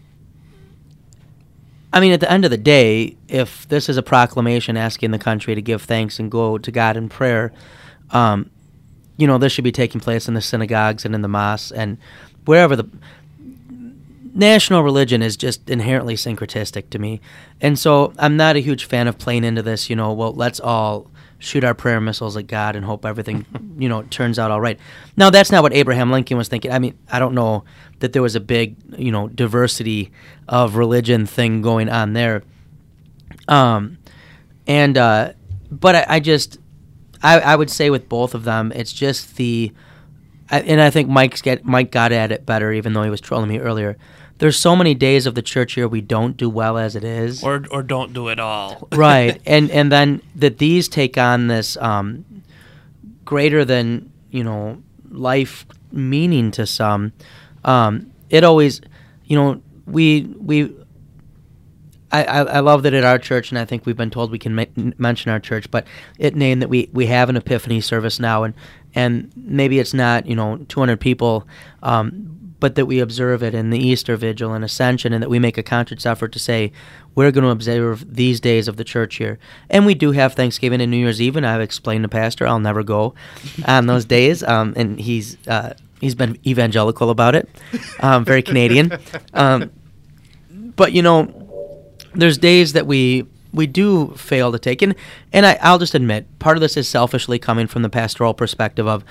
I mean, at the end of the day, if this is a proclamation asking the country to give thanks and go to God in prayer, um, you know, this should be taking place in the synagogues and in the mosques and wherever. The national religion is just inherently syncretistic to me. And so I'm not a huge fan of playing into this, you know, well, let's all shoot our prayer missiles at God and hope everything, you know, turns out all right. Now, that's not what Abraham Lincoln was thinking. I mean, I don't know that there was a big, you know, diversity of religion thing going on there. Um, and, uh, but I, I just, I, I would say with both of them, it's just the, I, and I think Mike's get, Mike got at it better, even though he was trolling me earlier. There's so many days of the church here we don't do well as it is. Or or don't do it all. Right. And and then that these take on this um, greater than, you know, life meaning to some. Um, it always, you know, we, we, I, I, I love that at our church, and I think we've been told we can ma- mention our church, but it named that we, we have an Epiphany service now, and, and maybe it's not, you know, two hundred people, um, but that we observe it in the Easter Vigil and Ascension, and that we make a conscious effort to say, we're going to observe these days of the church here. And we do have Thanksgiving and New Year's Eve, and I've explained to Pastor I'll never go on those days, um, and he's uh, he's been evangelical about it, um, very Canadian. Um, but, you know, there's days that we we do fail to take, and, and I, I'll just admit, part of this is selfishly coming from the pastoral perspective of,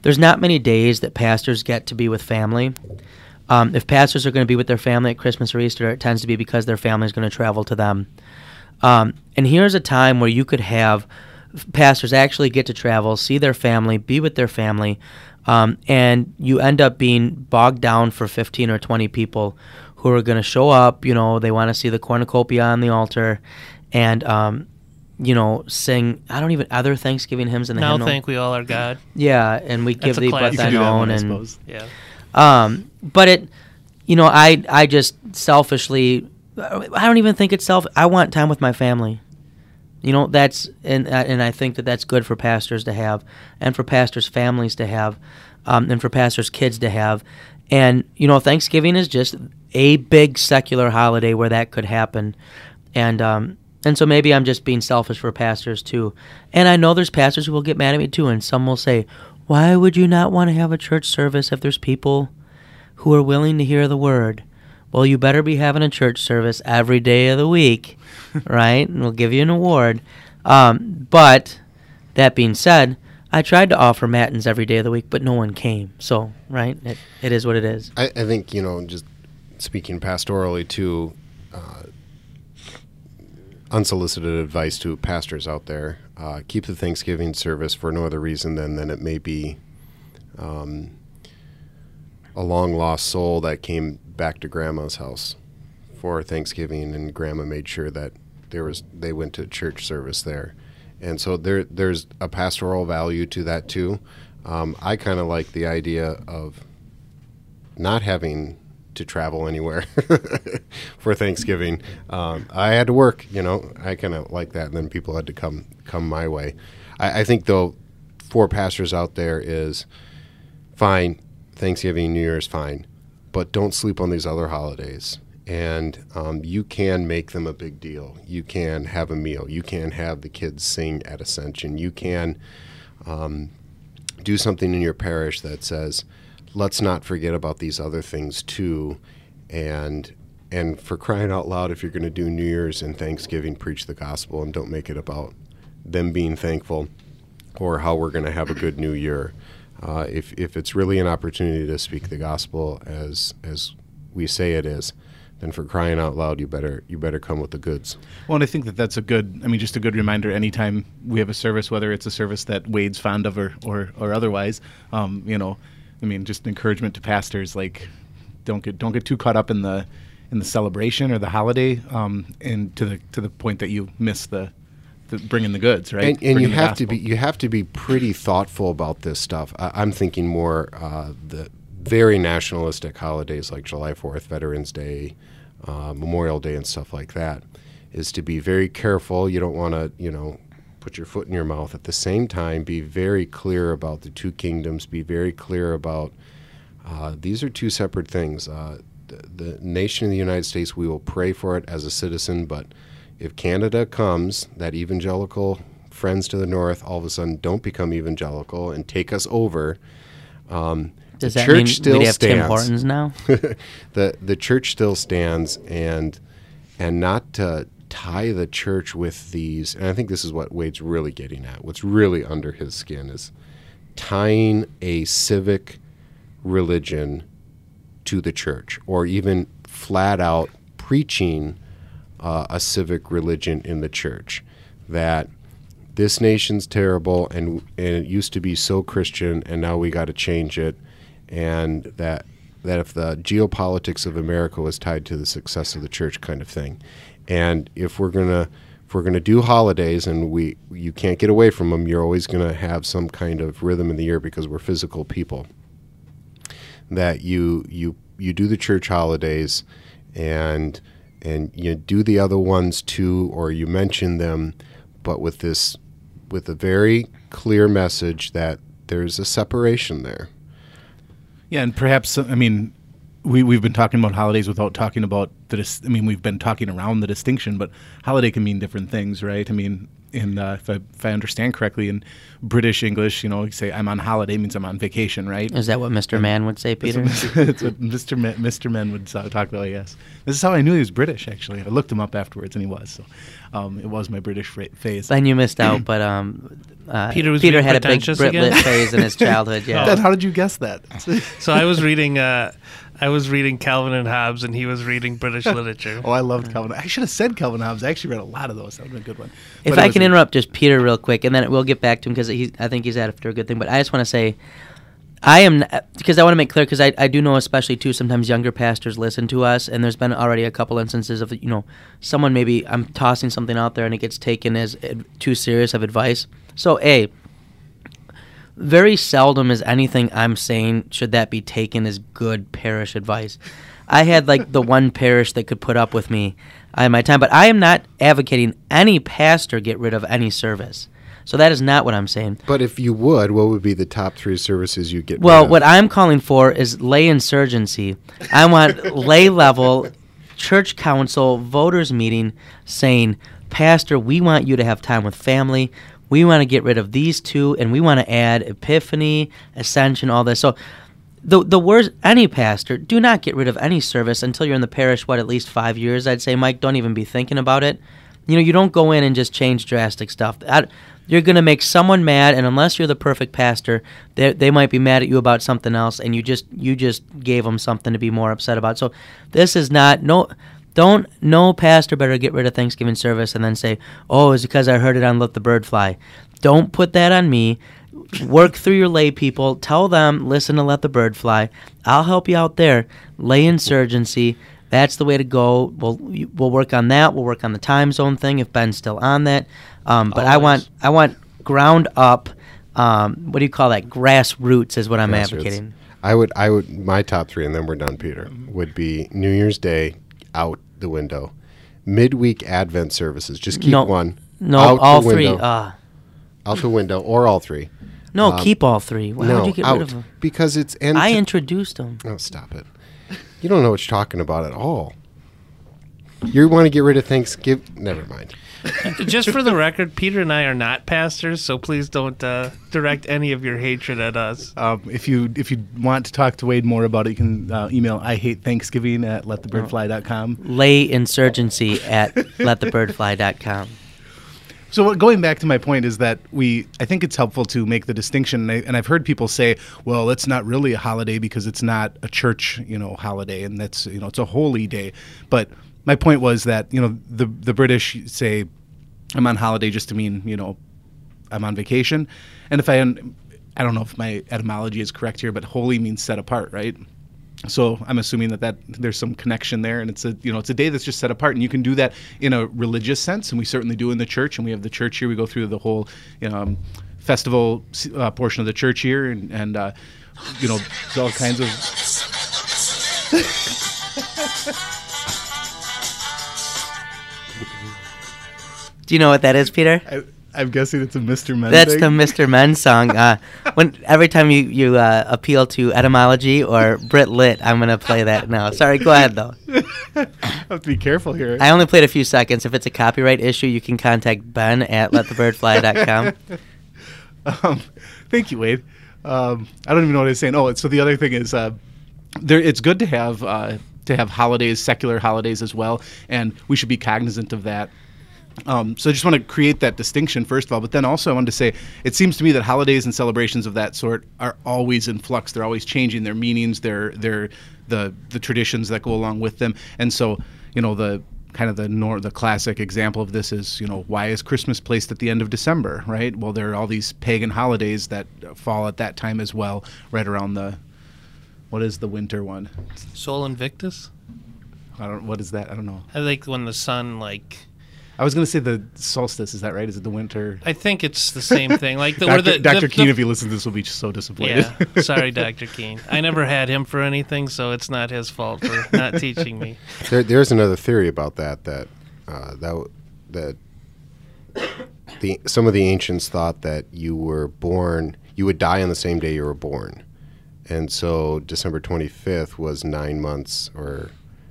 there's not many days that pastors get to be with family. Um, if pastors are going to be with their family at Christmas or Easter, it tends to be because their family is going to travel to them. Um, and here's a time where you could have pastors actually get to travel, see their family, be with their family, um, and you end up being bogged down for fifteen or twenty people who are going to show up. You know, they want to see the cornucopia on the altar and, um, you know, sing, I don't even, other Thanksgiving hymns in the Now hymnal. thank we all our God. Yeah, and we That's give a thee but classic. thine You can do that own. one, I And, suppose. Yeah. um, but it, you know, I, I just selfishly, I don't even think it's self, I want time with my family. You know, that's, and and I think that that's good for pastors to have, and for pastors' families to have, um, and for pastors' kids to have. And, you know, Thanksgiving is just a big secular holiday where that could happen. And, um, and so maybe I'm just being selfish for pastors too. And I know there's pastors who will get mad at me too, and some will say, why would you not want to have a church service if there's people who are willing to hear the word? Well, you better be having a church service every day of the week, right? And we'll give you an award. Um, but that being said, I tried to offer matins every day of the week, but no one came. So, right, it, it is what it is. I, I think, you know, just speaking pastorally too, uh, unsolicited advice to pastors out there, uh, keep the Thanksgiving service for no other reason than, than it may be um, a long-lost soul that came back to Grandma's house for Thanksgiving, and Grandma made sure that there was they went to church service there. And so there there's a pastoral value to that too. Um, I kind of like the idea of not having to travel anywhere for Thanksgiving. Um, I had to work, you know, I kind of like that, and then people had to come come my way. I, I think, though, for pastors out there is fine, Thanksgiving, New Year's, fine, but don't sleep on these other holidays. And um, you can make them a big deal. You can have a meal. You can have the kids sing at Ascension. You can um, do something in your parish that says, let's not forget about these other things too. And and for crying out loud, if you're going to do New Year's and Thanksgiving, preach the gospel and don't make it about them being thankful or how we're going to have a good new year. Uh, if if it's really an opportunity to speak the gospel as as we say it is, then for crying out loud, you better you better come with the goods. Well, and I think that that's a good, I mean, just a good reminder anytime we have a service, whether it's a service that Wade's fond of or, or, or otherwise, um, you know, I mean, just encouragement to pastors, like, don't get don't get too caught up in the in the celebration or the holiday, um, and to the to the point that you miss the, the bringing the goods, right? And, and you Bringing the have to gospel. be you have to be pretty thoughtful about this stuff. I, I'm thinking more uh, the very nationalistic holidays like July fourth, Veterans Day, uh, Memorial Day, and stuff like that. Is to be very careful. You don't want to, you know, put your foot in your mouth. At the same time, be very clear about the two kingdoms. Be very clear about uh, these are two separate things. Uh, the, the nation of the United States, we will pray for it as a citizen, but if Canada comes, that evangelical friends to the north all of a sudden don't become evangelical and take us over, um, Does the that church mean still we'd have stands. Tim Hortons now? the the church still stands, and and not to tie the church with these. And I think this is what Wade's really getting at. What's really under his skin is tying a civic religion to the church, or even flat out preaching uh, a civic religion in the church, that this nation's terrible and and it used to be so Christian and now we got to change it, and that that if the geopolitics of America was tied to the success of the church, kind of thing. And if we're gonna if we're gonna do holidays and we you can't get away from them, you're always gonna have some kind of rhythm in the year because we're physical people. That you you you do the church holidays, and and you do the other ones too, or you mention them, but with this with a very clear message that there's a separation there. Yeah, and perhaps, I mean, we, we've been talking about holidays without talking about the, dis- I mean, we've been talking around the distinction, but holiday can mean different things, right? I mean, in uh, if, I, if I understand correctly, in British English, you know, you say I'm on holiday means I'm on vacation, right? Is that what Mister Mann would say, Peter? That's what Mister Ma- Mister Mann would talk about, yes. This is how I knew he was British, actually. I looked him up afterwards, and he was. So um, it was my British fra- phase. Then you missed out, but um, uh, Peter was Peter being had a big pretentious Brit again? lit phase in his childhood, yeah. Dad, how did you guess that? So I was reading, uh, I was reading Calvin and Hobbes, and he was reading British literature. Oh, I loved Calvin. I should have said Calvin Hobbes. I actually read a lot of those. That would have been a good one. If But it I was can a- interrupt just Peter real quick, and then we'll get back to him because I think he's after a good thing. But I just want to say, I am because I want to make clear because I, I do know especially too sometimes younger pastors listen to us, and there's been already a couple instances of you know someone maybe I'm tossing something out there and it gets taken as uh, too serious of advice. So a very seldom is anything I'm saying should that be taken as good parish advice. I had like the one parish that could put up with me at my time, but I am not advocating any pastor get rid of any service. So that is not what I'm saying. But if you would, what would be the top three services you get? Well, rid of? what I'm calling for is lay insurgency. I want lay level church council voters meeting saying, Pastor, we want you to have time with family. We want to get rid of these two, and we want to add Epiphany, Ascension, all this. So the the words, any pastor, do not get rid of any service until you're in the parish, what, at least five years, I'd say, Mike. Don't even be thinking about it. You know, you don't go in and just change drastic stuff. I, you're going to make someone mad, and unless you're the perfect pastor, they they might be mad at you about something else, and you just you just gave them something to be more upset about. So this is not, no, don't, no pastor better get rid of Thanksgiving service and then say, oh, it's because I heard it on Let the Bird Fly. Don't put that on me. Work through your lay people. Tell them, listen to Let the Bird Fly. I'll help you out there. Lay insurgency. That's the way to go. We'll we'll work on that. We'll work on the time zone thing if Ben's still on that. Um, but I Always. want I want ground up. Um, what do you call that? Grassroots is what I'm Grassroots. advocating. I would, I would, my top three, and then we're done, Peter, would be New Year's Day, out the window. Midweek Advent services, just keep No, one. No, out all the three. window, Uh, out the window, or all three. no, Um, keep all three. Why no, would you get out, rid of them? because it's and I introduced them. oh, stop it! You don't know what you're talking about at all. You want to get rid of Thanksgiving? Never mind. Just for the record, Peter and I are not pastors, so please don't uh, direct any of your hatred at us. Um, if you if you want to talk to Wade more about it, you can uh, email I hate Thanksgiving at let the bird fly dot com. Lay insurgency at let the bird fly dot com. So what, going back to my point is that we, I think it's helpful to make the distinction, and, I, and I've heard people say, well, it's not really a holiday because it's not a church, you know, holiday, and that's, you know, it's a holy day. But my point was that, you know, the the British say, I'm on holiday just to mean, you know, I'm on vacation. And if I, I don't know if my etymology is correct here, but holy means set apart, right? So I'm assuming that, that there's some connection there, and it's a you know it's a day that's just set apart, and you can do that in a religious sense, and we certainly do in the church, and we have the church here. We go through the whole you know, um, festival uh, portion of the church here, and, and uh, you know there's all kinds of. Do you know what that is, Peter? I, I'm guessing it's a Mister Men That's thing. the Mister Men song. Uh, when every time you you uh, appeal to etymology or Brit Lit, I'm gonna play that now. Sorry, go ahead though. I have to be careful here. I only played a few seconds. If it's a copyright issue, you can contact Ben at let the bird fly dot com. Um, thank you, Wade. Um, I don't even know what I was saying. Oh, so the other thing is, uh, there. It's good to have uh, to have holidays, secular holidays as well, and we should be cognizant of that. Um, so I just want to create that distinction first of all, but then also I wanted to say it seems to me that holidays and celebrations of that sort are always in flux. They're always changing their meanings, their their the the traditions that go along with them, and so you know the. Kind of the nor- the classic example of this is, you know, why is Christmas placed at the end of December, right? Well, there are all these pagan holidays that fall at that time as well, right around the, what is the winter one? Sol Invictus? I don't, what is that? I don't know. I think when the sun, like, I was going to say the solstice, is that right? Is it the winter? I think it's the same thing. Like the, Doctor where the, Doctor the, Keene, the, if you listen to this, will be so disappointed. Yeah, sorry, Doctor Keene. I never had him for anything, so it's not his fault for not teaching me. There, there's another theory about that that uh, that that the some of the ancients thought that you were born, you would die on the same day you were born, and so December twenty-fifth was nine months or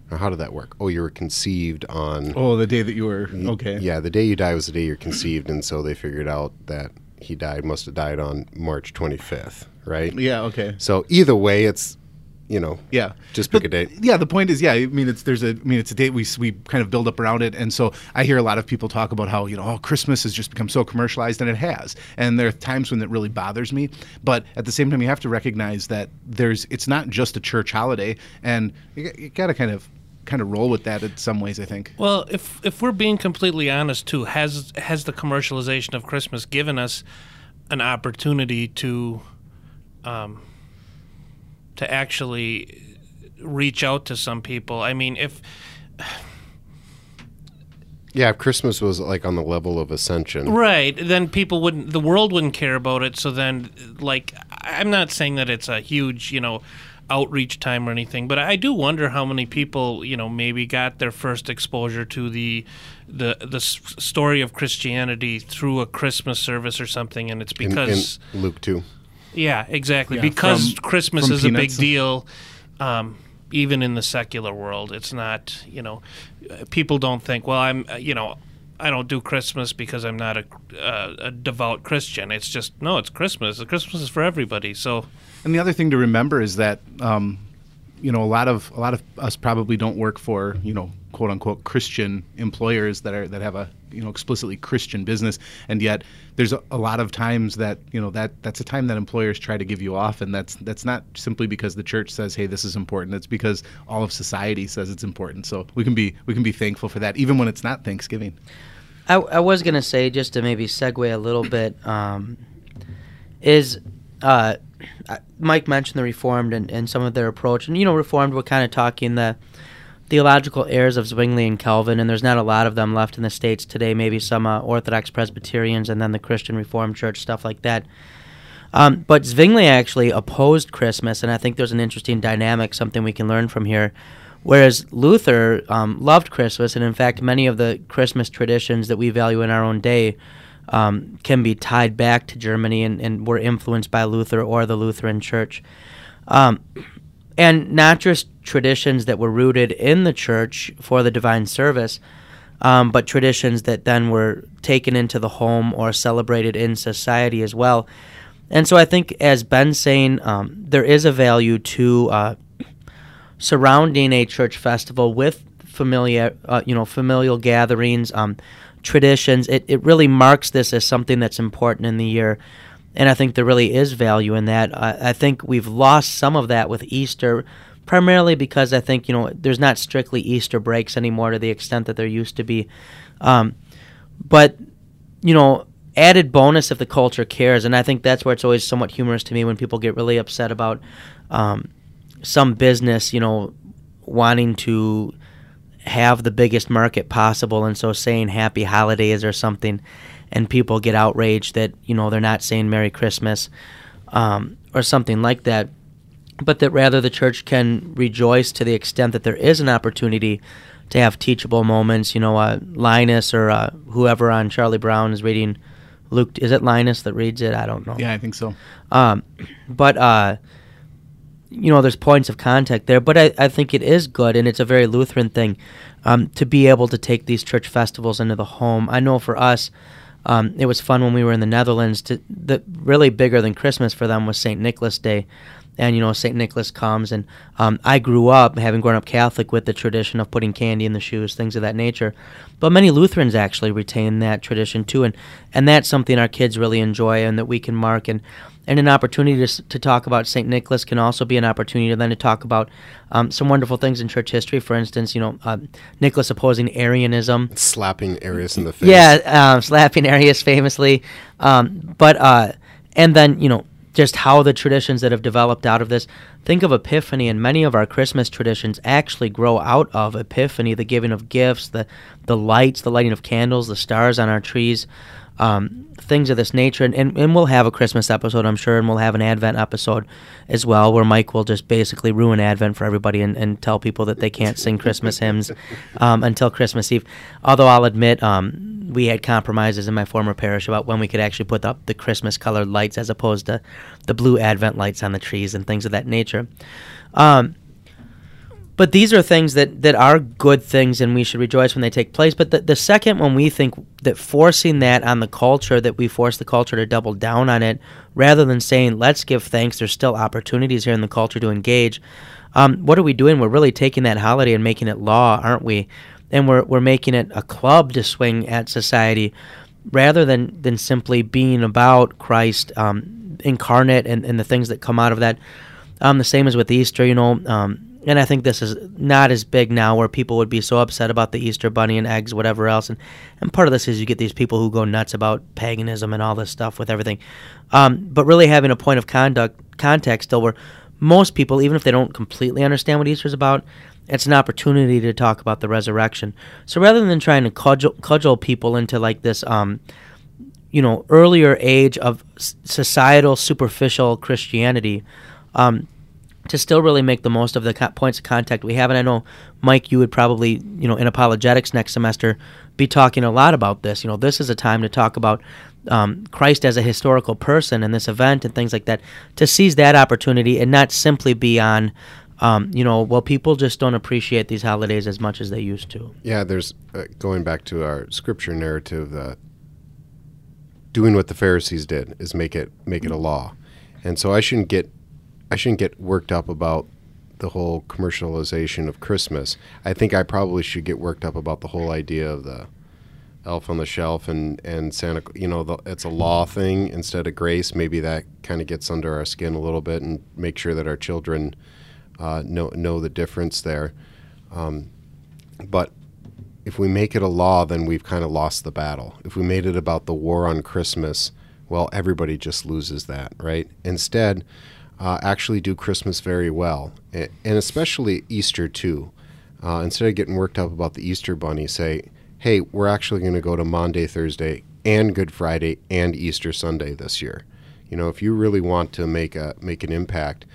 Now, how did that work? Oh, you were conceived on... Oh, the day that you were... Okay. Yeah, the day you die was the day you're conceived, and so they figured out that he died, must have died on March twenty-fifth, right? Yeah, okay. So either way, it's, you know, yeah, just pick but, a date. Yeah, the point is, yeah, I mean, it's there's a, I mean, it's a date we we kind of build up around it, and so I hear a lot of people talk about how, you know, oh, Christmas has just become so commercialized, and it has, and there are times when it really bothers me, but at the same time, you have to recognize that there's, it's not just a church holiday, and you, you got to kind of kind of roll with that in some ways, I think. Well, if if we're being completely honest, too, has has the commercialization of Christmas given us an opportunity to um, to actually reach out to some people? I mean, if yeah, if Christmas was like on the level of Ascension, right, then people wouldn't, the world wouldn't care about it. So then, like, I'm not saying that it's a huge, you know, outreach time or anything, but I do wonder how many people, you know, maybe got their first exposure to the the the s- story of Christianity through a Christmas service or something, and it's because in, in Luke two. Yeah, exactly. Yeah, because from- Christmas from is a big Peanuts. deal, um, even in the secular world. It's not, you know, uh, people don't think, well, I'm, uh, you know, I don't do Christmas because I'm not a, uh, a devout Christian. It's just, no, it's Christmas. Christmas is for everybody. So, And the other thing to remember is that, um, you know, a lot of a lot of us probably don't work for, you know, quote unquote Christian employers that are that have a, you know, explicitly Christian business, and yet there's a, a lot of times that, you know, that that's a time that employers try to give you off, and that's that's not simply because the church says, hey, this is important. It's because all of society says it's important. So we can be we can be thankful for that, even when it's not Thanksgiving. I, I was going to say, just to maybe segue a little bit, um, is uh, Mike mentioned the Reformed and, and some of their approach. And, you know, Reformed, we're kind of talking the theological heirs of Zwingli and Calvin, and there's not a lot of them left in the States today, maybe some uh, Orthodox Presbyterians and then the Christian Reformed Church, stuff like that. Um, but Zwingli actually opposed Christmas, and I think there's an interesting dynamic, something we can learn from here. Whereas Luther um, loved Christmas, and in fact, many of the Christmas traditions that we value in our own day um, can be tied back to Germany and, and were influenced by Luther or the Lutheran Church. Um, and not just traditions that were rooted in the church for the divine service, um, but traditions that then were taken into the home or celebrated in society as well. And so I think, as Ben's saying, um, there is a value to uh, surrounding a church festival with familiar, uh, you know, familial gatherings, um, traditions. It it really marks this as something that's important in the year, and I think there really is value in that. I, I think we've lost some of that with Easter, primarily because I think, you know, there's not strictly Easter breaks anymore to the extent that there used to be, um, but you know, added bonus if the culture cares, and I think that's where it's always somewhat humorous to me when people get really upset about Um, some business, you know, wanting to have the biggest market possible, and so saying Happy Holidays or something, and people get outraged that, you know, they're not saying Merry Christmas um, or something like that, but that rather the church can rejoice to the extent that there is an opportunity to have teachable moments. You know, uh, Linus or uh, whoever on Charlie Brown is reading Luke. Is it Linus that reads it? I don't know. Yeah, I think so. Um, but, uh, you know, there's points of contact there, but I, I think it is good, and it's a very Lutheran thing, um, to be able to take these church festivals into the home. I know for us, um, it was fun when we were in the Netherlands. To, the really bigger than Christmas for them was Saint Nicholas Day, and, you know, Saint Nicholas comes, and um, I grew up, having grown up Catholic, with the tradition of putting candy in the shoes, things of that nature. But many Lutherans actually retain that tradition too, and, and that's something our kids really enjoy and that we can mark. And, and an opportunity to, s- to talk about Saint Nicholas can also be an opportunity to then to talk about um, some wonderful things in church history. For instance, you know, uh, Nicholas opposing Arianism. Slapping Arius in the face. Yeah, um, slapping Arius famously. Um, but, uh, and then, you know, just how the traditions that have developed out of this. Think of Epiphany, and many of our Christmas traditions actually grow out of Epiphany, the giving of gifts, the the lights, the lighting of candles, the stars on our trees, um, things of this nature. And, and, and we'll have a Christmas episode, I'm sure, and we'll have an Advent episode as well, where Mike will just basically ruin Advent for everybody and, and tell people that they can't sing Christmas hymns um, until Christmas Eve. Although I'll admit, um, we had compromises in my former parish about when we could actually put up the Christmas-colored lights as opposed to the blue Advent lights on the trees and things of that nature. Um, But these are things that, that are good things, and we should rejoice when they take place. But the, the second one, we think that forcing that on the culture, that we force the culture to double down on it, rather than saying, let's give thanks, there's still opportunities here in the culture to engage. Um, what are we doing? We're really taking that holiday and making it law, aren't we? And we're we're making it a club to swing at society, rather than, than simply being about Christ um, incarnate and, and the things that come out of that. Um, the same as with Easter, you know, um, and I think this is not as big now, where people would be so upset about the Easter bunny and eggs, whatever else. And, and part of this is you get these people who go nuts about paganism and all this stuff with everything. Um, but really having a point of conduct, context still, where most people, even if they don't completely understand what Easter is about, it's an opportunity to talk about the resurrection. So rather than trying to cudgel, cudgel people into like this, um, you know, earlier age of societal superficial Christianity, um, to still really make the most of the co- points of contact we have. And I know, Mike, you would probably, you know, in apologetics next semester, be talking a lot about this. You know, this is a time to talk about um, Christ as a historical person in this event and things like that, to seize that opportunity and not simply be on, um, you know, well, people just don't appreciate these holidays as much as they used to. Yeah, there's, uh, going back to our scripture narrative, uh, doing what the Pharisees did is make it make it a law. And so I shouldn't get I shouldn't get worked up about the whole commercialization of Christmas. I think I probably should get worked up about the whole idea of the elf on the shelf and, and Santa, you know, the, it's a law thing instead of grace. Maybe that kind of gets under our skin a little bit, and make sure that our children uh, know know the difference there. Um, but if we make it a law, then we've kind of lost the battle. If we made it about the war on Christmas, well, everybody just loses that, right? Instead, Uh, actually do Christmas very well, and, and especially Easter too. Uh, instead of getting worked up about the Easter bunny, say, hey, we're actually going to go to Maundy, Thursday, and Good Friday, and Easter Sunday this year. You know, if you really want to make a make an impact,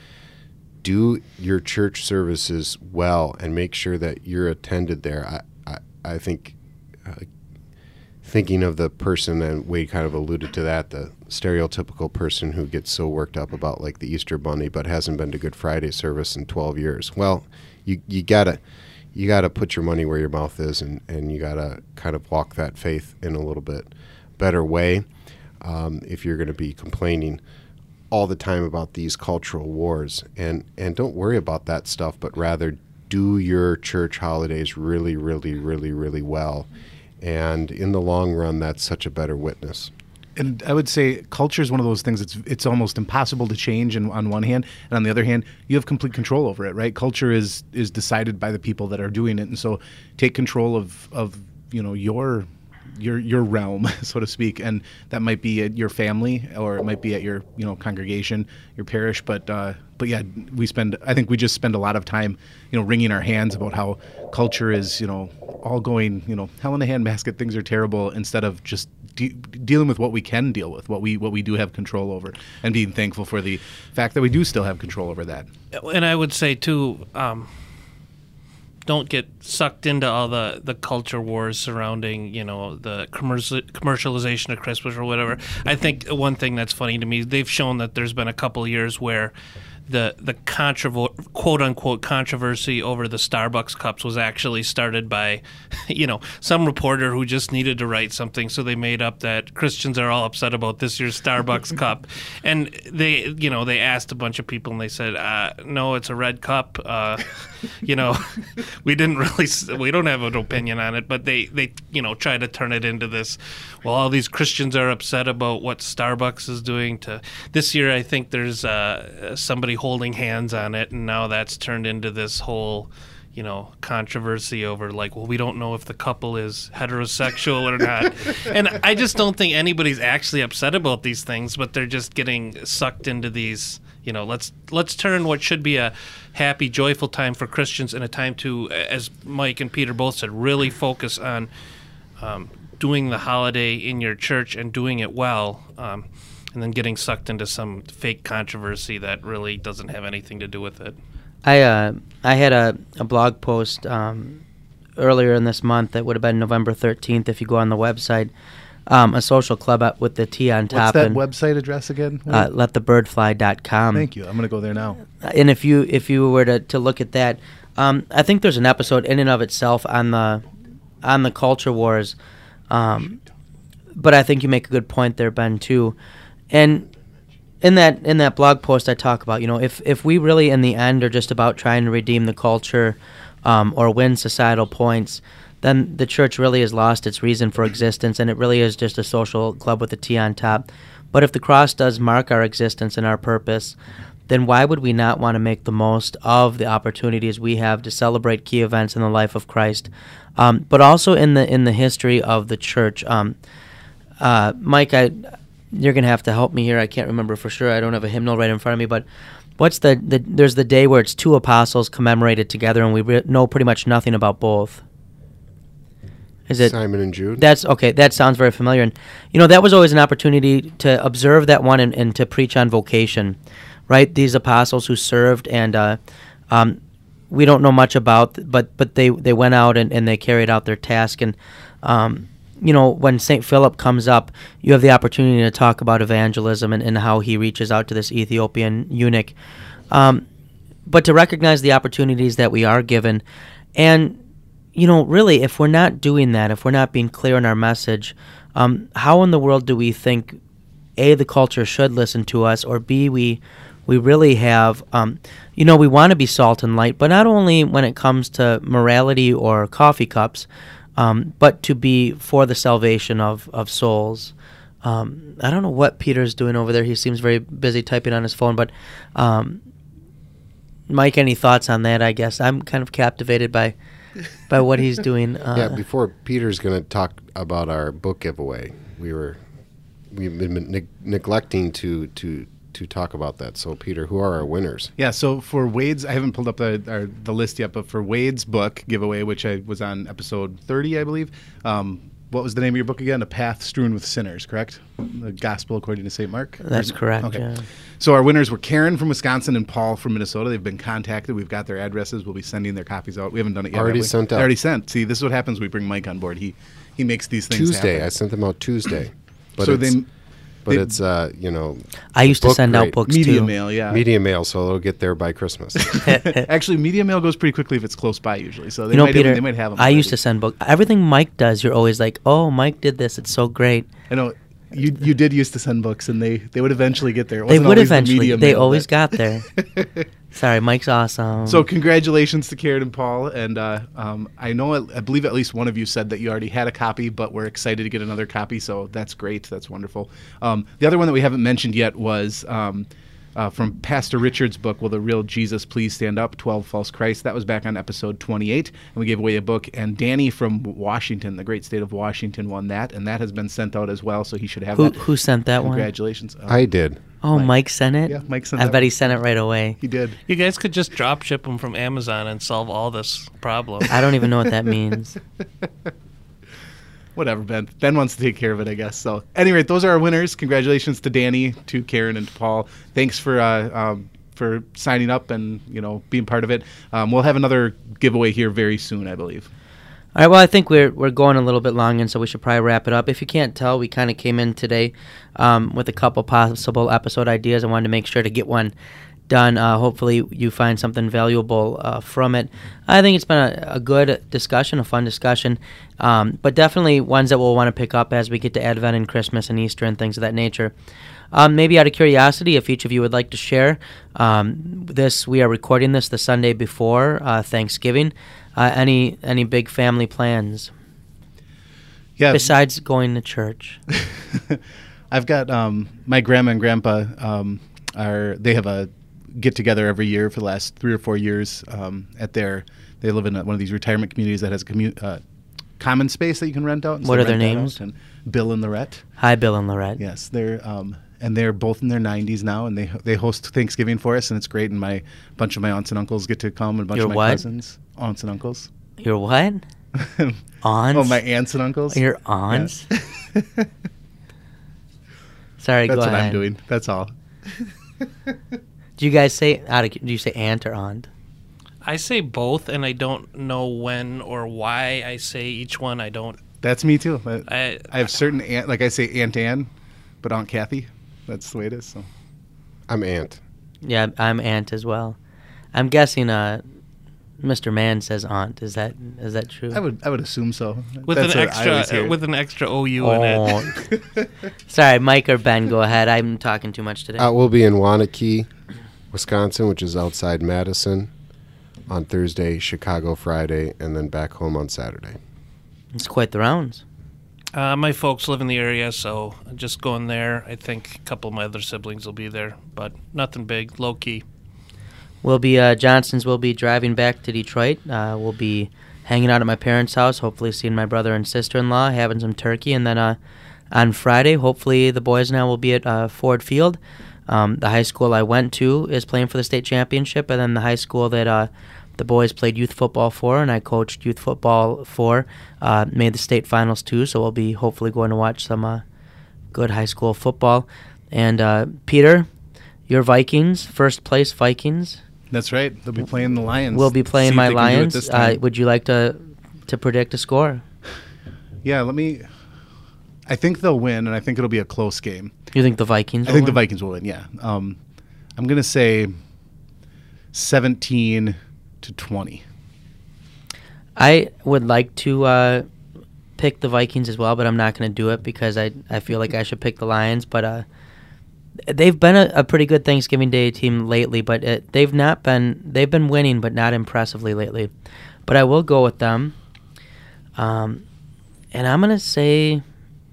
do your church services well and make sure that you're attended there. I, I, I think uh, thinking of the person, and Wade kind of alluded to that, the stereotypical person who gets so worked up about like the Easter bunny but hasn't been to Good Friday service in twelve years. Well, you you gotta you gotta put your money where your mouth is, and, and you gotta kind of walk that faith in a little bit better way. Um, if you're going to be complaining all the time about these cultural wars, and and don't worry about that stuff, but rather do your church holidays really, really, really, really well. And in the long run, that's such a better witness. And I would say culture is one of those things that's it's almost impossible to change in, on one hand, and on the other hand, you have complete control over it, right? Culture is is decided by the people that are doing it, and so take control of, of you know your your your realm, so to speak, and that might be at your family, or it might be at your you know congregation, your parish, but uh, but yeah, we spend I think we just spend a lot of time you know wringing our hands about how culture is you know all going you know hell in a handbasket, things are terrible, instead of just de- dealing with what we can deal with, what we what we do have control over, and being thankful for the fact that we do still have control over that. And I would say too, um, don't get sucked into all the, the culture wars surrounding, you know, the commercial, commercialization of Christmas or whatever. I think one thing that's funny to me, they've shown that there's been a couple of years where the the controver- quote unquote controversy over the Starbucks cups was actually started by, you know, some reporter who just needed to write something, so they made up that Christians are all upset about this year's Starbucks cup, and they, you know, they asked a bunch of people and they said, uh, no, it's a red cup. Uh, you know, we didn't really, we don't have an opinion on it, but they they you know try to turn it into this. Well, all these Christians are upset about what Starbucks is doing to this year. I think there's uh, somebody holding hands on it, and now that's turned into this whole, you know, controversy over like, well, we don't know if the couple is heterosexual or not. And I just don't think anybody's actually upset about these things, but they're just getting sucked into these, you know, let's let's turn what should be a happy, joyful time for Christians in a time to, as Mike and Peter both said, really focus on um, doing the holiday in your church and doing it well. Um, and then getting sucked into some fake controversy that really doesn't have anything to do with it. I uh, I had a, a blog post um, earlier in this month that would have been November thirteenth if you go on the website, um, a social club up with the T on top. What's that and, website address again? Uh, let the bird fly dot com. Thank you. I'm going to go there now. And if you if you were to, to look at that, Um, I think there's an episode in and of itself on the on the culture wars, um, but I think you make a good point there, Ben, too. And in that in that blog post, I talk about, you know, if if we really in the end are just about trying to redeem the culture um, or win societal points, then the church really has lost its reason for existence, and it really is just a social club with a T on top. But if the cross does mark our existence and our purpose, then why would we not want to make the most of the opportunities we have to celebrate key events in the life of Christ, um, but also in the in the history of the church? Um, uh, Mike, I, you're going to have to help me here. I can't remember for sure. I don't have a hymnal right in front of me, but what's the, the there's the day where it's two apostles commemorated together, and we re- know pretty much nothing about both. Is it Simon and Jude? That's okay. That sounds very familiar, and you know that was always an opportunity to observe that one and, and to preach on vocation. Right, these apostles who served, and uh, um, we don't know much about, but but they, they went out and, and they carried out their task. And um, you know, when Saint Philip comes up, you have the opportunity to talk about evangelism and, and how he reaches out to this Ethiopian eunuch. Um, but to recognize the opportunities that we are given, and you know, really, if we're not doing that, if we're not being clear in our message, um, how in the world do we think A, the culture should listen to us, or B, we We really have, um, you know, we want to be salt and light, but not only when it comes to morality or coffee cups, um, but to be for the salvation of, of souls. Um, I don't know what Peter's doing over there. He seems very busy typing on his phone, but um, Mike, any thoughts on that, I guess? I'm kind of captivated by by what he's doing. Uh, yeah, before Peter's going to talk about our book giveaway, we were, we've been neg- neglecting to, to to talk about that. So, Peter, who are our winners? Yeah, so for Wade's, I haven't pulled up the our, the list yet, but for Wade's book giveaway, which I was on episode thirty, I believe, um, what was the name of your book again? A Path Strewn with Sinners, correct? The Gospel According to Saint Mark? That's correct, Okay. yeah. So our winners were Karen from Wisconsin and Paul from Minnesota. They've been contacted. We've got their addresses. We'll be sending their copies out. We haven't done it yet. Already have we? sent out. Already sent. See, this is what happens when we bring Mike on board. He he makes these things Tuesday. happen. I sent them out Tuesday. But so it's, they... But they- it's, uh, you know... I used to book send out rate- books, Media too. mail, yeah. Media mail, so it'll get there by Christmas. Actually, media mail goes pretty quickly if it's close by usually. So they You know, might Peter, have, they might have them. I used to already. send books. Everything Mike does, you're always like, oh, Mike did this. It's so great. I know you you did used to send books, and they, they would eventually get there. It They wasn't would always the eventually. media They mail always that- got there. Sorry, Mike's awesome. So congratulations to Karen and Paul, and uh, um, I know I believe at least one of you said that you already had a copy, but we're excited to get another copy. So that's great. That's wonderful. Um, the other one that we haven't mentioned yet was um, uh, from Pastor Richard's book, Will the Real Jesus Please Stand Up? twelve False Christ. That was back on episode twenty-eight, and we gave away a book. And Danny from Washington, the great state of Washington, won that, and that has been sent out as well. So he should have who that. who sent that one? Congratulations. Uh, I did. Oh, Mike. Mike sent it? Yeah, Mike sent I that bet one. he sent it right away. He did. You guys could just drop ship them from Amazon and solve all this problem. I don't even know what that means. Whatever, Ben. Ben wants to take care of it, I guess. So, anyway, those are our winners. Congratulations to Danny, to Karen, and to Paul. Thanks for uh, um, for signing up and you know being part of it. Um, we'll have another giveaway here very soon, I believe. All right, well, I think we're we're going a little bit long, and so we should probably wrap it up. If you can't tell, we kind of came in today um, with a couple possible episode ideas. I wanted to make sure to get one done. Uh, hopefully you find something valuable uh, from it. I think it's been a, a good discussion, a fun discussion, um, but definitely ones that we'll want to pick up as we get to Advent and Christmas and Easter and things of that nature. Um, maybe out of curiosity, if each of you would like to share um, this, we are recording this the Sunday before uh, Thanksgiving. Uh, any any big family plans Yeah. besides going to church? I've got um, my grandma and grandpa um, are they have a get together every year for the last three or four years um, at their they live in a, one of these retirement communities that has a commu- uh, common space that you can rent out. and What so are their rent that names? out. And Bill and Lorette. Hi, Bill and Lorette. Yes, they're um, and they're both in their nineties now, and they they host Thanksgiving for us, and it's great. And my bunch of my aunts and uncles get to come, and a bunch Your of my what? cousins, aunts and uncles. Your what? Aunts? Oh, my aunts and uncles. Your aunts? Sorry, That's go what ahead. I'm doing. That's all. Do you guys say out of, do you say aunt or aunt? I say both, and I don't know when or why I say each one. I don't. That's me too. I, I, I have certain aunt, like I say Aunt Ann, but Aunt Kathy. That's the way it is. So. I'm Aunt. Yeah, I'm aunt as well. I'm guessing uh, Mister Mann says aunt. Is that is that true? I would I would assume so. With That's an what I always extra hear. uh, with an extra O U in it. Aunt. Sorry, Mike or Ben, go ahead. I'm talking too much today. Uh, we'll be in Waunakee, Wisconsin, which is outside Madison, on Thursday, Chicago Friday, and then back home on Saturday. It's quite the rounds. Uh, my folks live in the area, so just going there. I think a couple of my other siblings will be there, but nothing big, low key. We'll be uh, Johnsons will be driving back to Detroit. Uh, we'll be hanging out at my parents' house, hopefully seeing my brother and sister-in-law, having some turkey, and then uh, on Friday, hopefully the boys and I will be at uh, Ford Field. Um, the high school I went to is playing for the state championship, and then the high school that uh, the boys played youth football for, and I coached youth football for, uh, made the state finals too, so we'll be hopefully going to watch some uh, good high school football. And uh, Peter, your Vikings, first place Vikings, That's right. They'll be playing the Lions. will be playing See if my they can do it Lions. this Uh, time. would you like to to predict a score? Yeah, let me. I think they'll win, and I think it'll be a close game. You think the Vikings I will think the win? Vikings will win. Yeah. Um, I'm gonna say seventeen to twenty. I would like to uh, pick the Vikings as well, but I'm not going to do it because I, I feel like I should pick the Lions. But uh, they've been a, a pretty good Thanksgiving Day team lately, but it, they've not been they've been winning, but not impressively lately. But I will go with them, um, and I'm going to say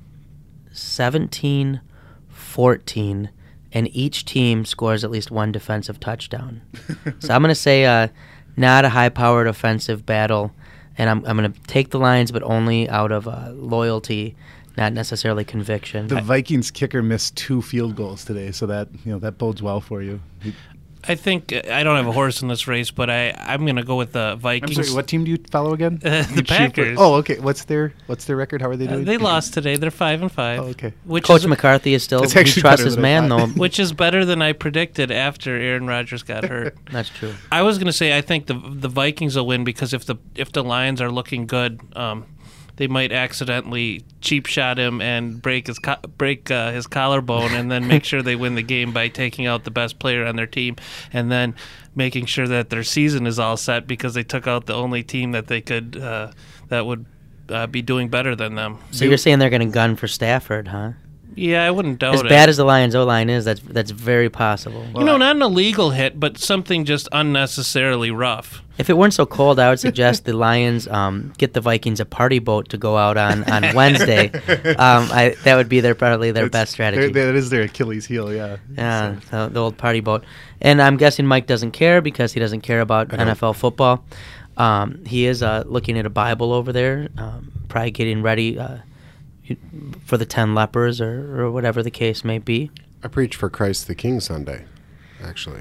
seventeen fourteen, and each team scores at least one defensive touchdown. So I'm going to say uh, not a high-powered offensive battle. And I'm I'm going to take the Lions, but only out of uh, loyalty, not necessarily conviction. The Vikings kicker missed two field goals today, so that you know that bodes well for you. I think uh, I don't have a horse in this race, but I I'm going to go with the I'm Vikings. sorry. What team do you follow again? Uh, the You cheer for- Packers. Oh, okay. What's their What's their record? How are they Uh, doing? they lost today. They're five and five. Oh, okay. Which Coach is McCarthy is still That's he actually trusts better his than I man, though. thought. which is better than I predicted after Aaron Rodgers got hurt. That's true. I was going to say I think the the Vikings will win because if the if the Lions are looking good, um, they might accidentally cheap shot him and break his co- break uh, his collarbone, and then make sure they win the game by taking out the best player on their team, and then making sure that their season is all set because they took out the only team that they could uh, that would uh, be doing better than them. So you're saying they're going to gun for Stafford, huh? Yeah, I wouldn't doubt As it. bad as the Lions O-line is, that's that's very possible. you know, not an illegal hit, but something just unnecessarily rough. If it weren't so cold, I would suggest the Lions um, get the Vikings a party boat to go out on, on Wednesday. Um, I, that would be their probably their It's- best strategy. they're- That is their Achilles heel. Yeah. Yeah, the, the old party boat. And I'm guessing Mike doesn't care because he doesn't care about N F L football. Um, he is uh, looking at a Bible over there, um, probably getting ready uh, for the ten lepers or, or whatever the case may be. I preach for Christ the King Sunday, actually.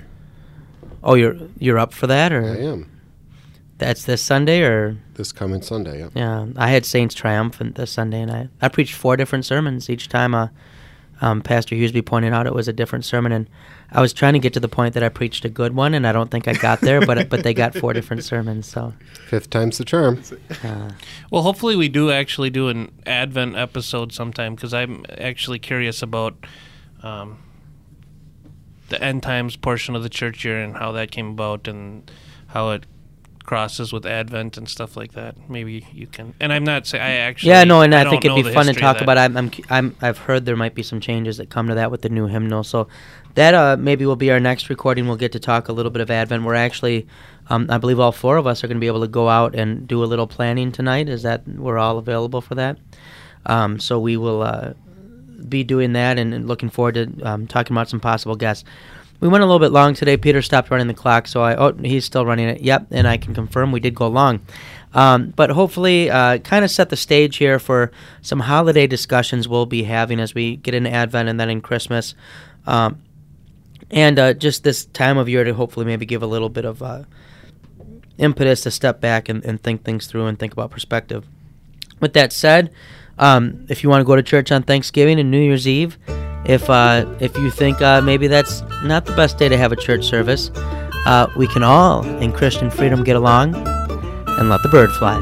Oh, you're you're up for that, or I am. that's this Sunday, or This coming Sunday, yeah. yeah? I had Saints Triumphant this Sunday, and I I preached four different sermons each time. Uh, um, Pastor Hughesby pointed out it was a different sermon, and I was trying to get to the point that I preached a good one, and I don't think I got there, but but they got four different sermons, so. Fifth time's the charm. Uh, Well, hopefully we do actually do an Advent episode sometime because I'm actually curious about um, the end times portion of the church year and how that came about and how it crosses with Advent and stuff like that. Maybe you can. And I'm not saying I actually. yeah, no, and I, don't think it'd know be the fun to history of talk that. about. I'm, I'm, I'm, I've heard there might be some changes that come to that with the new hymnal, so that uh, maybe will be our next recording. We'll get to talk a little bit of Advent. We're actually, um, I believe, all four of us are going to be able to go out and do a little planning tonight. Is that we're all available for that? Um, so we will uh, be doing that and, and looking forward to um, talking about some possible guests. We went a little bit long today. Peter stopped running the clock, so I oh he's still running it. Yep, and I can confirm we did go long. Um, but hopefully uh, kind of set the stage here for some holiday discussions we'll be having as we get into Advent and then in Christmas. Um, and uh, just this time of year to hopefully maybe give a little bit of uh, impetus to step back and, and think things through and think about perspective. With that said, um, if you want to go to church on Thanksgiving and New Year's Eve, if uh, if you think uh, maybe that's not the best day to have a church service, uh, we can all, in Christian freedom, get along and let the bird fly.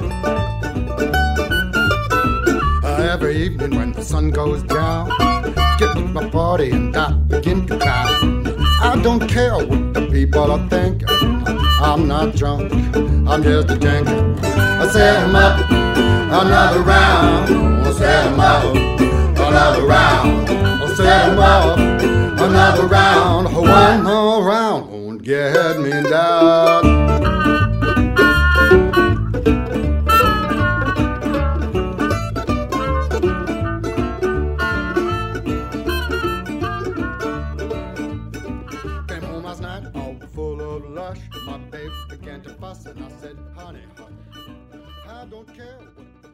Every evening when the sun goes down, get to my party and I begin to cry. I don't care what the people are thinking. I'm not drunk, I'm just a drinker. I set him up another round. I set him up another round. I set him up another round. One more round won't get me down. My babe began to fuss and I said, honey, honey, I don't care what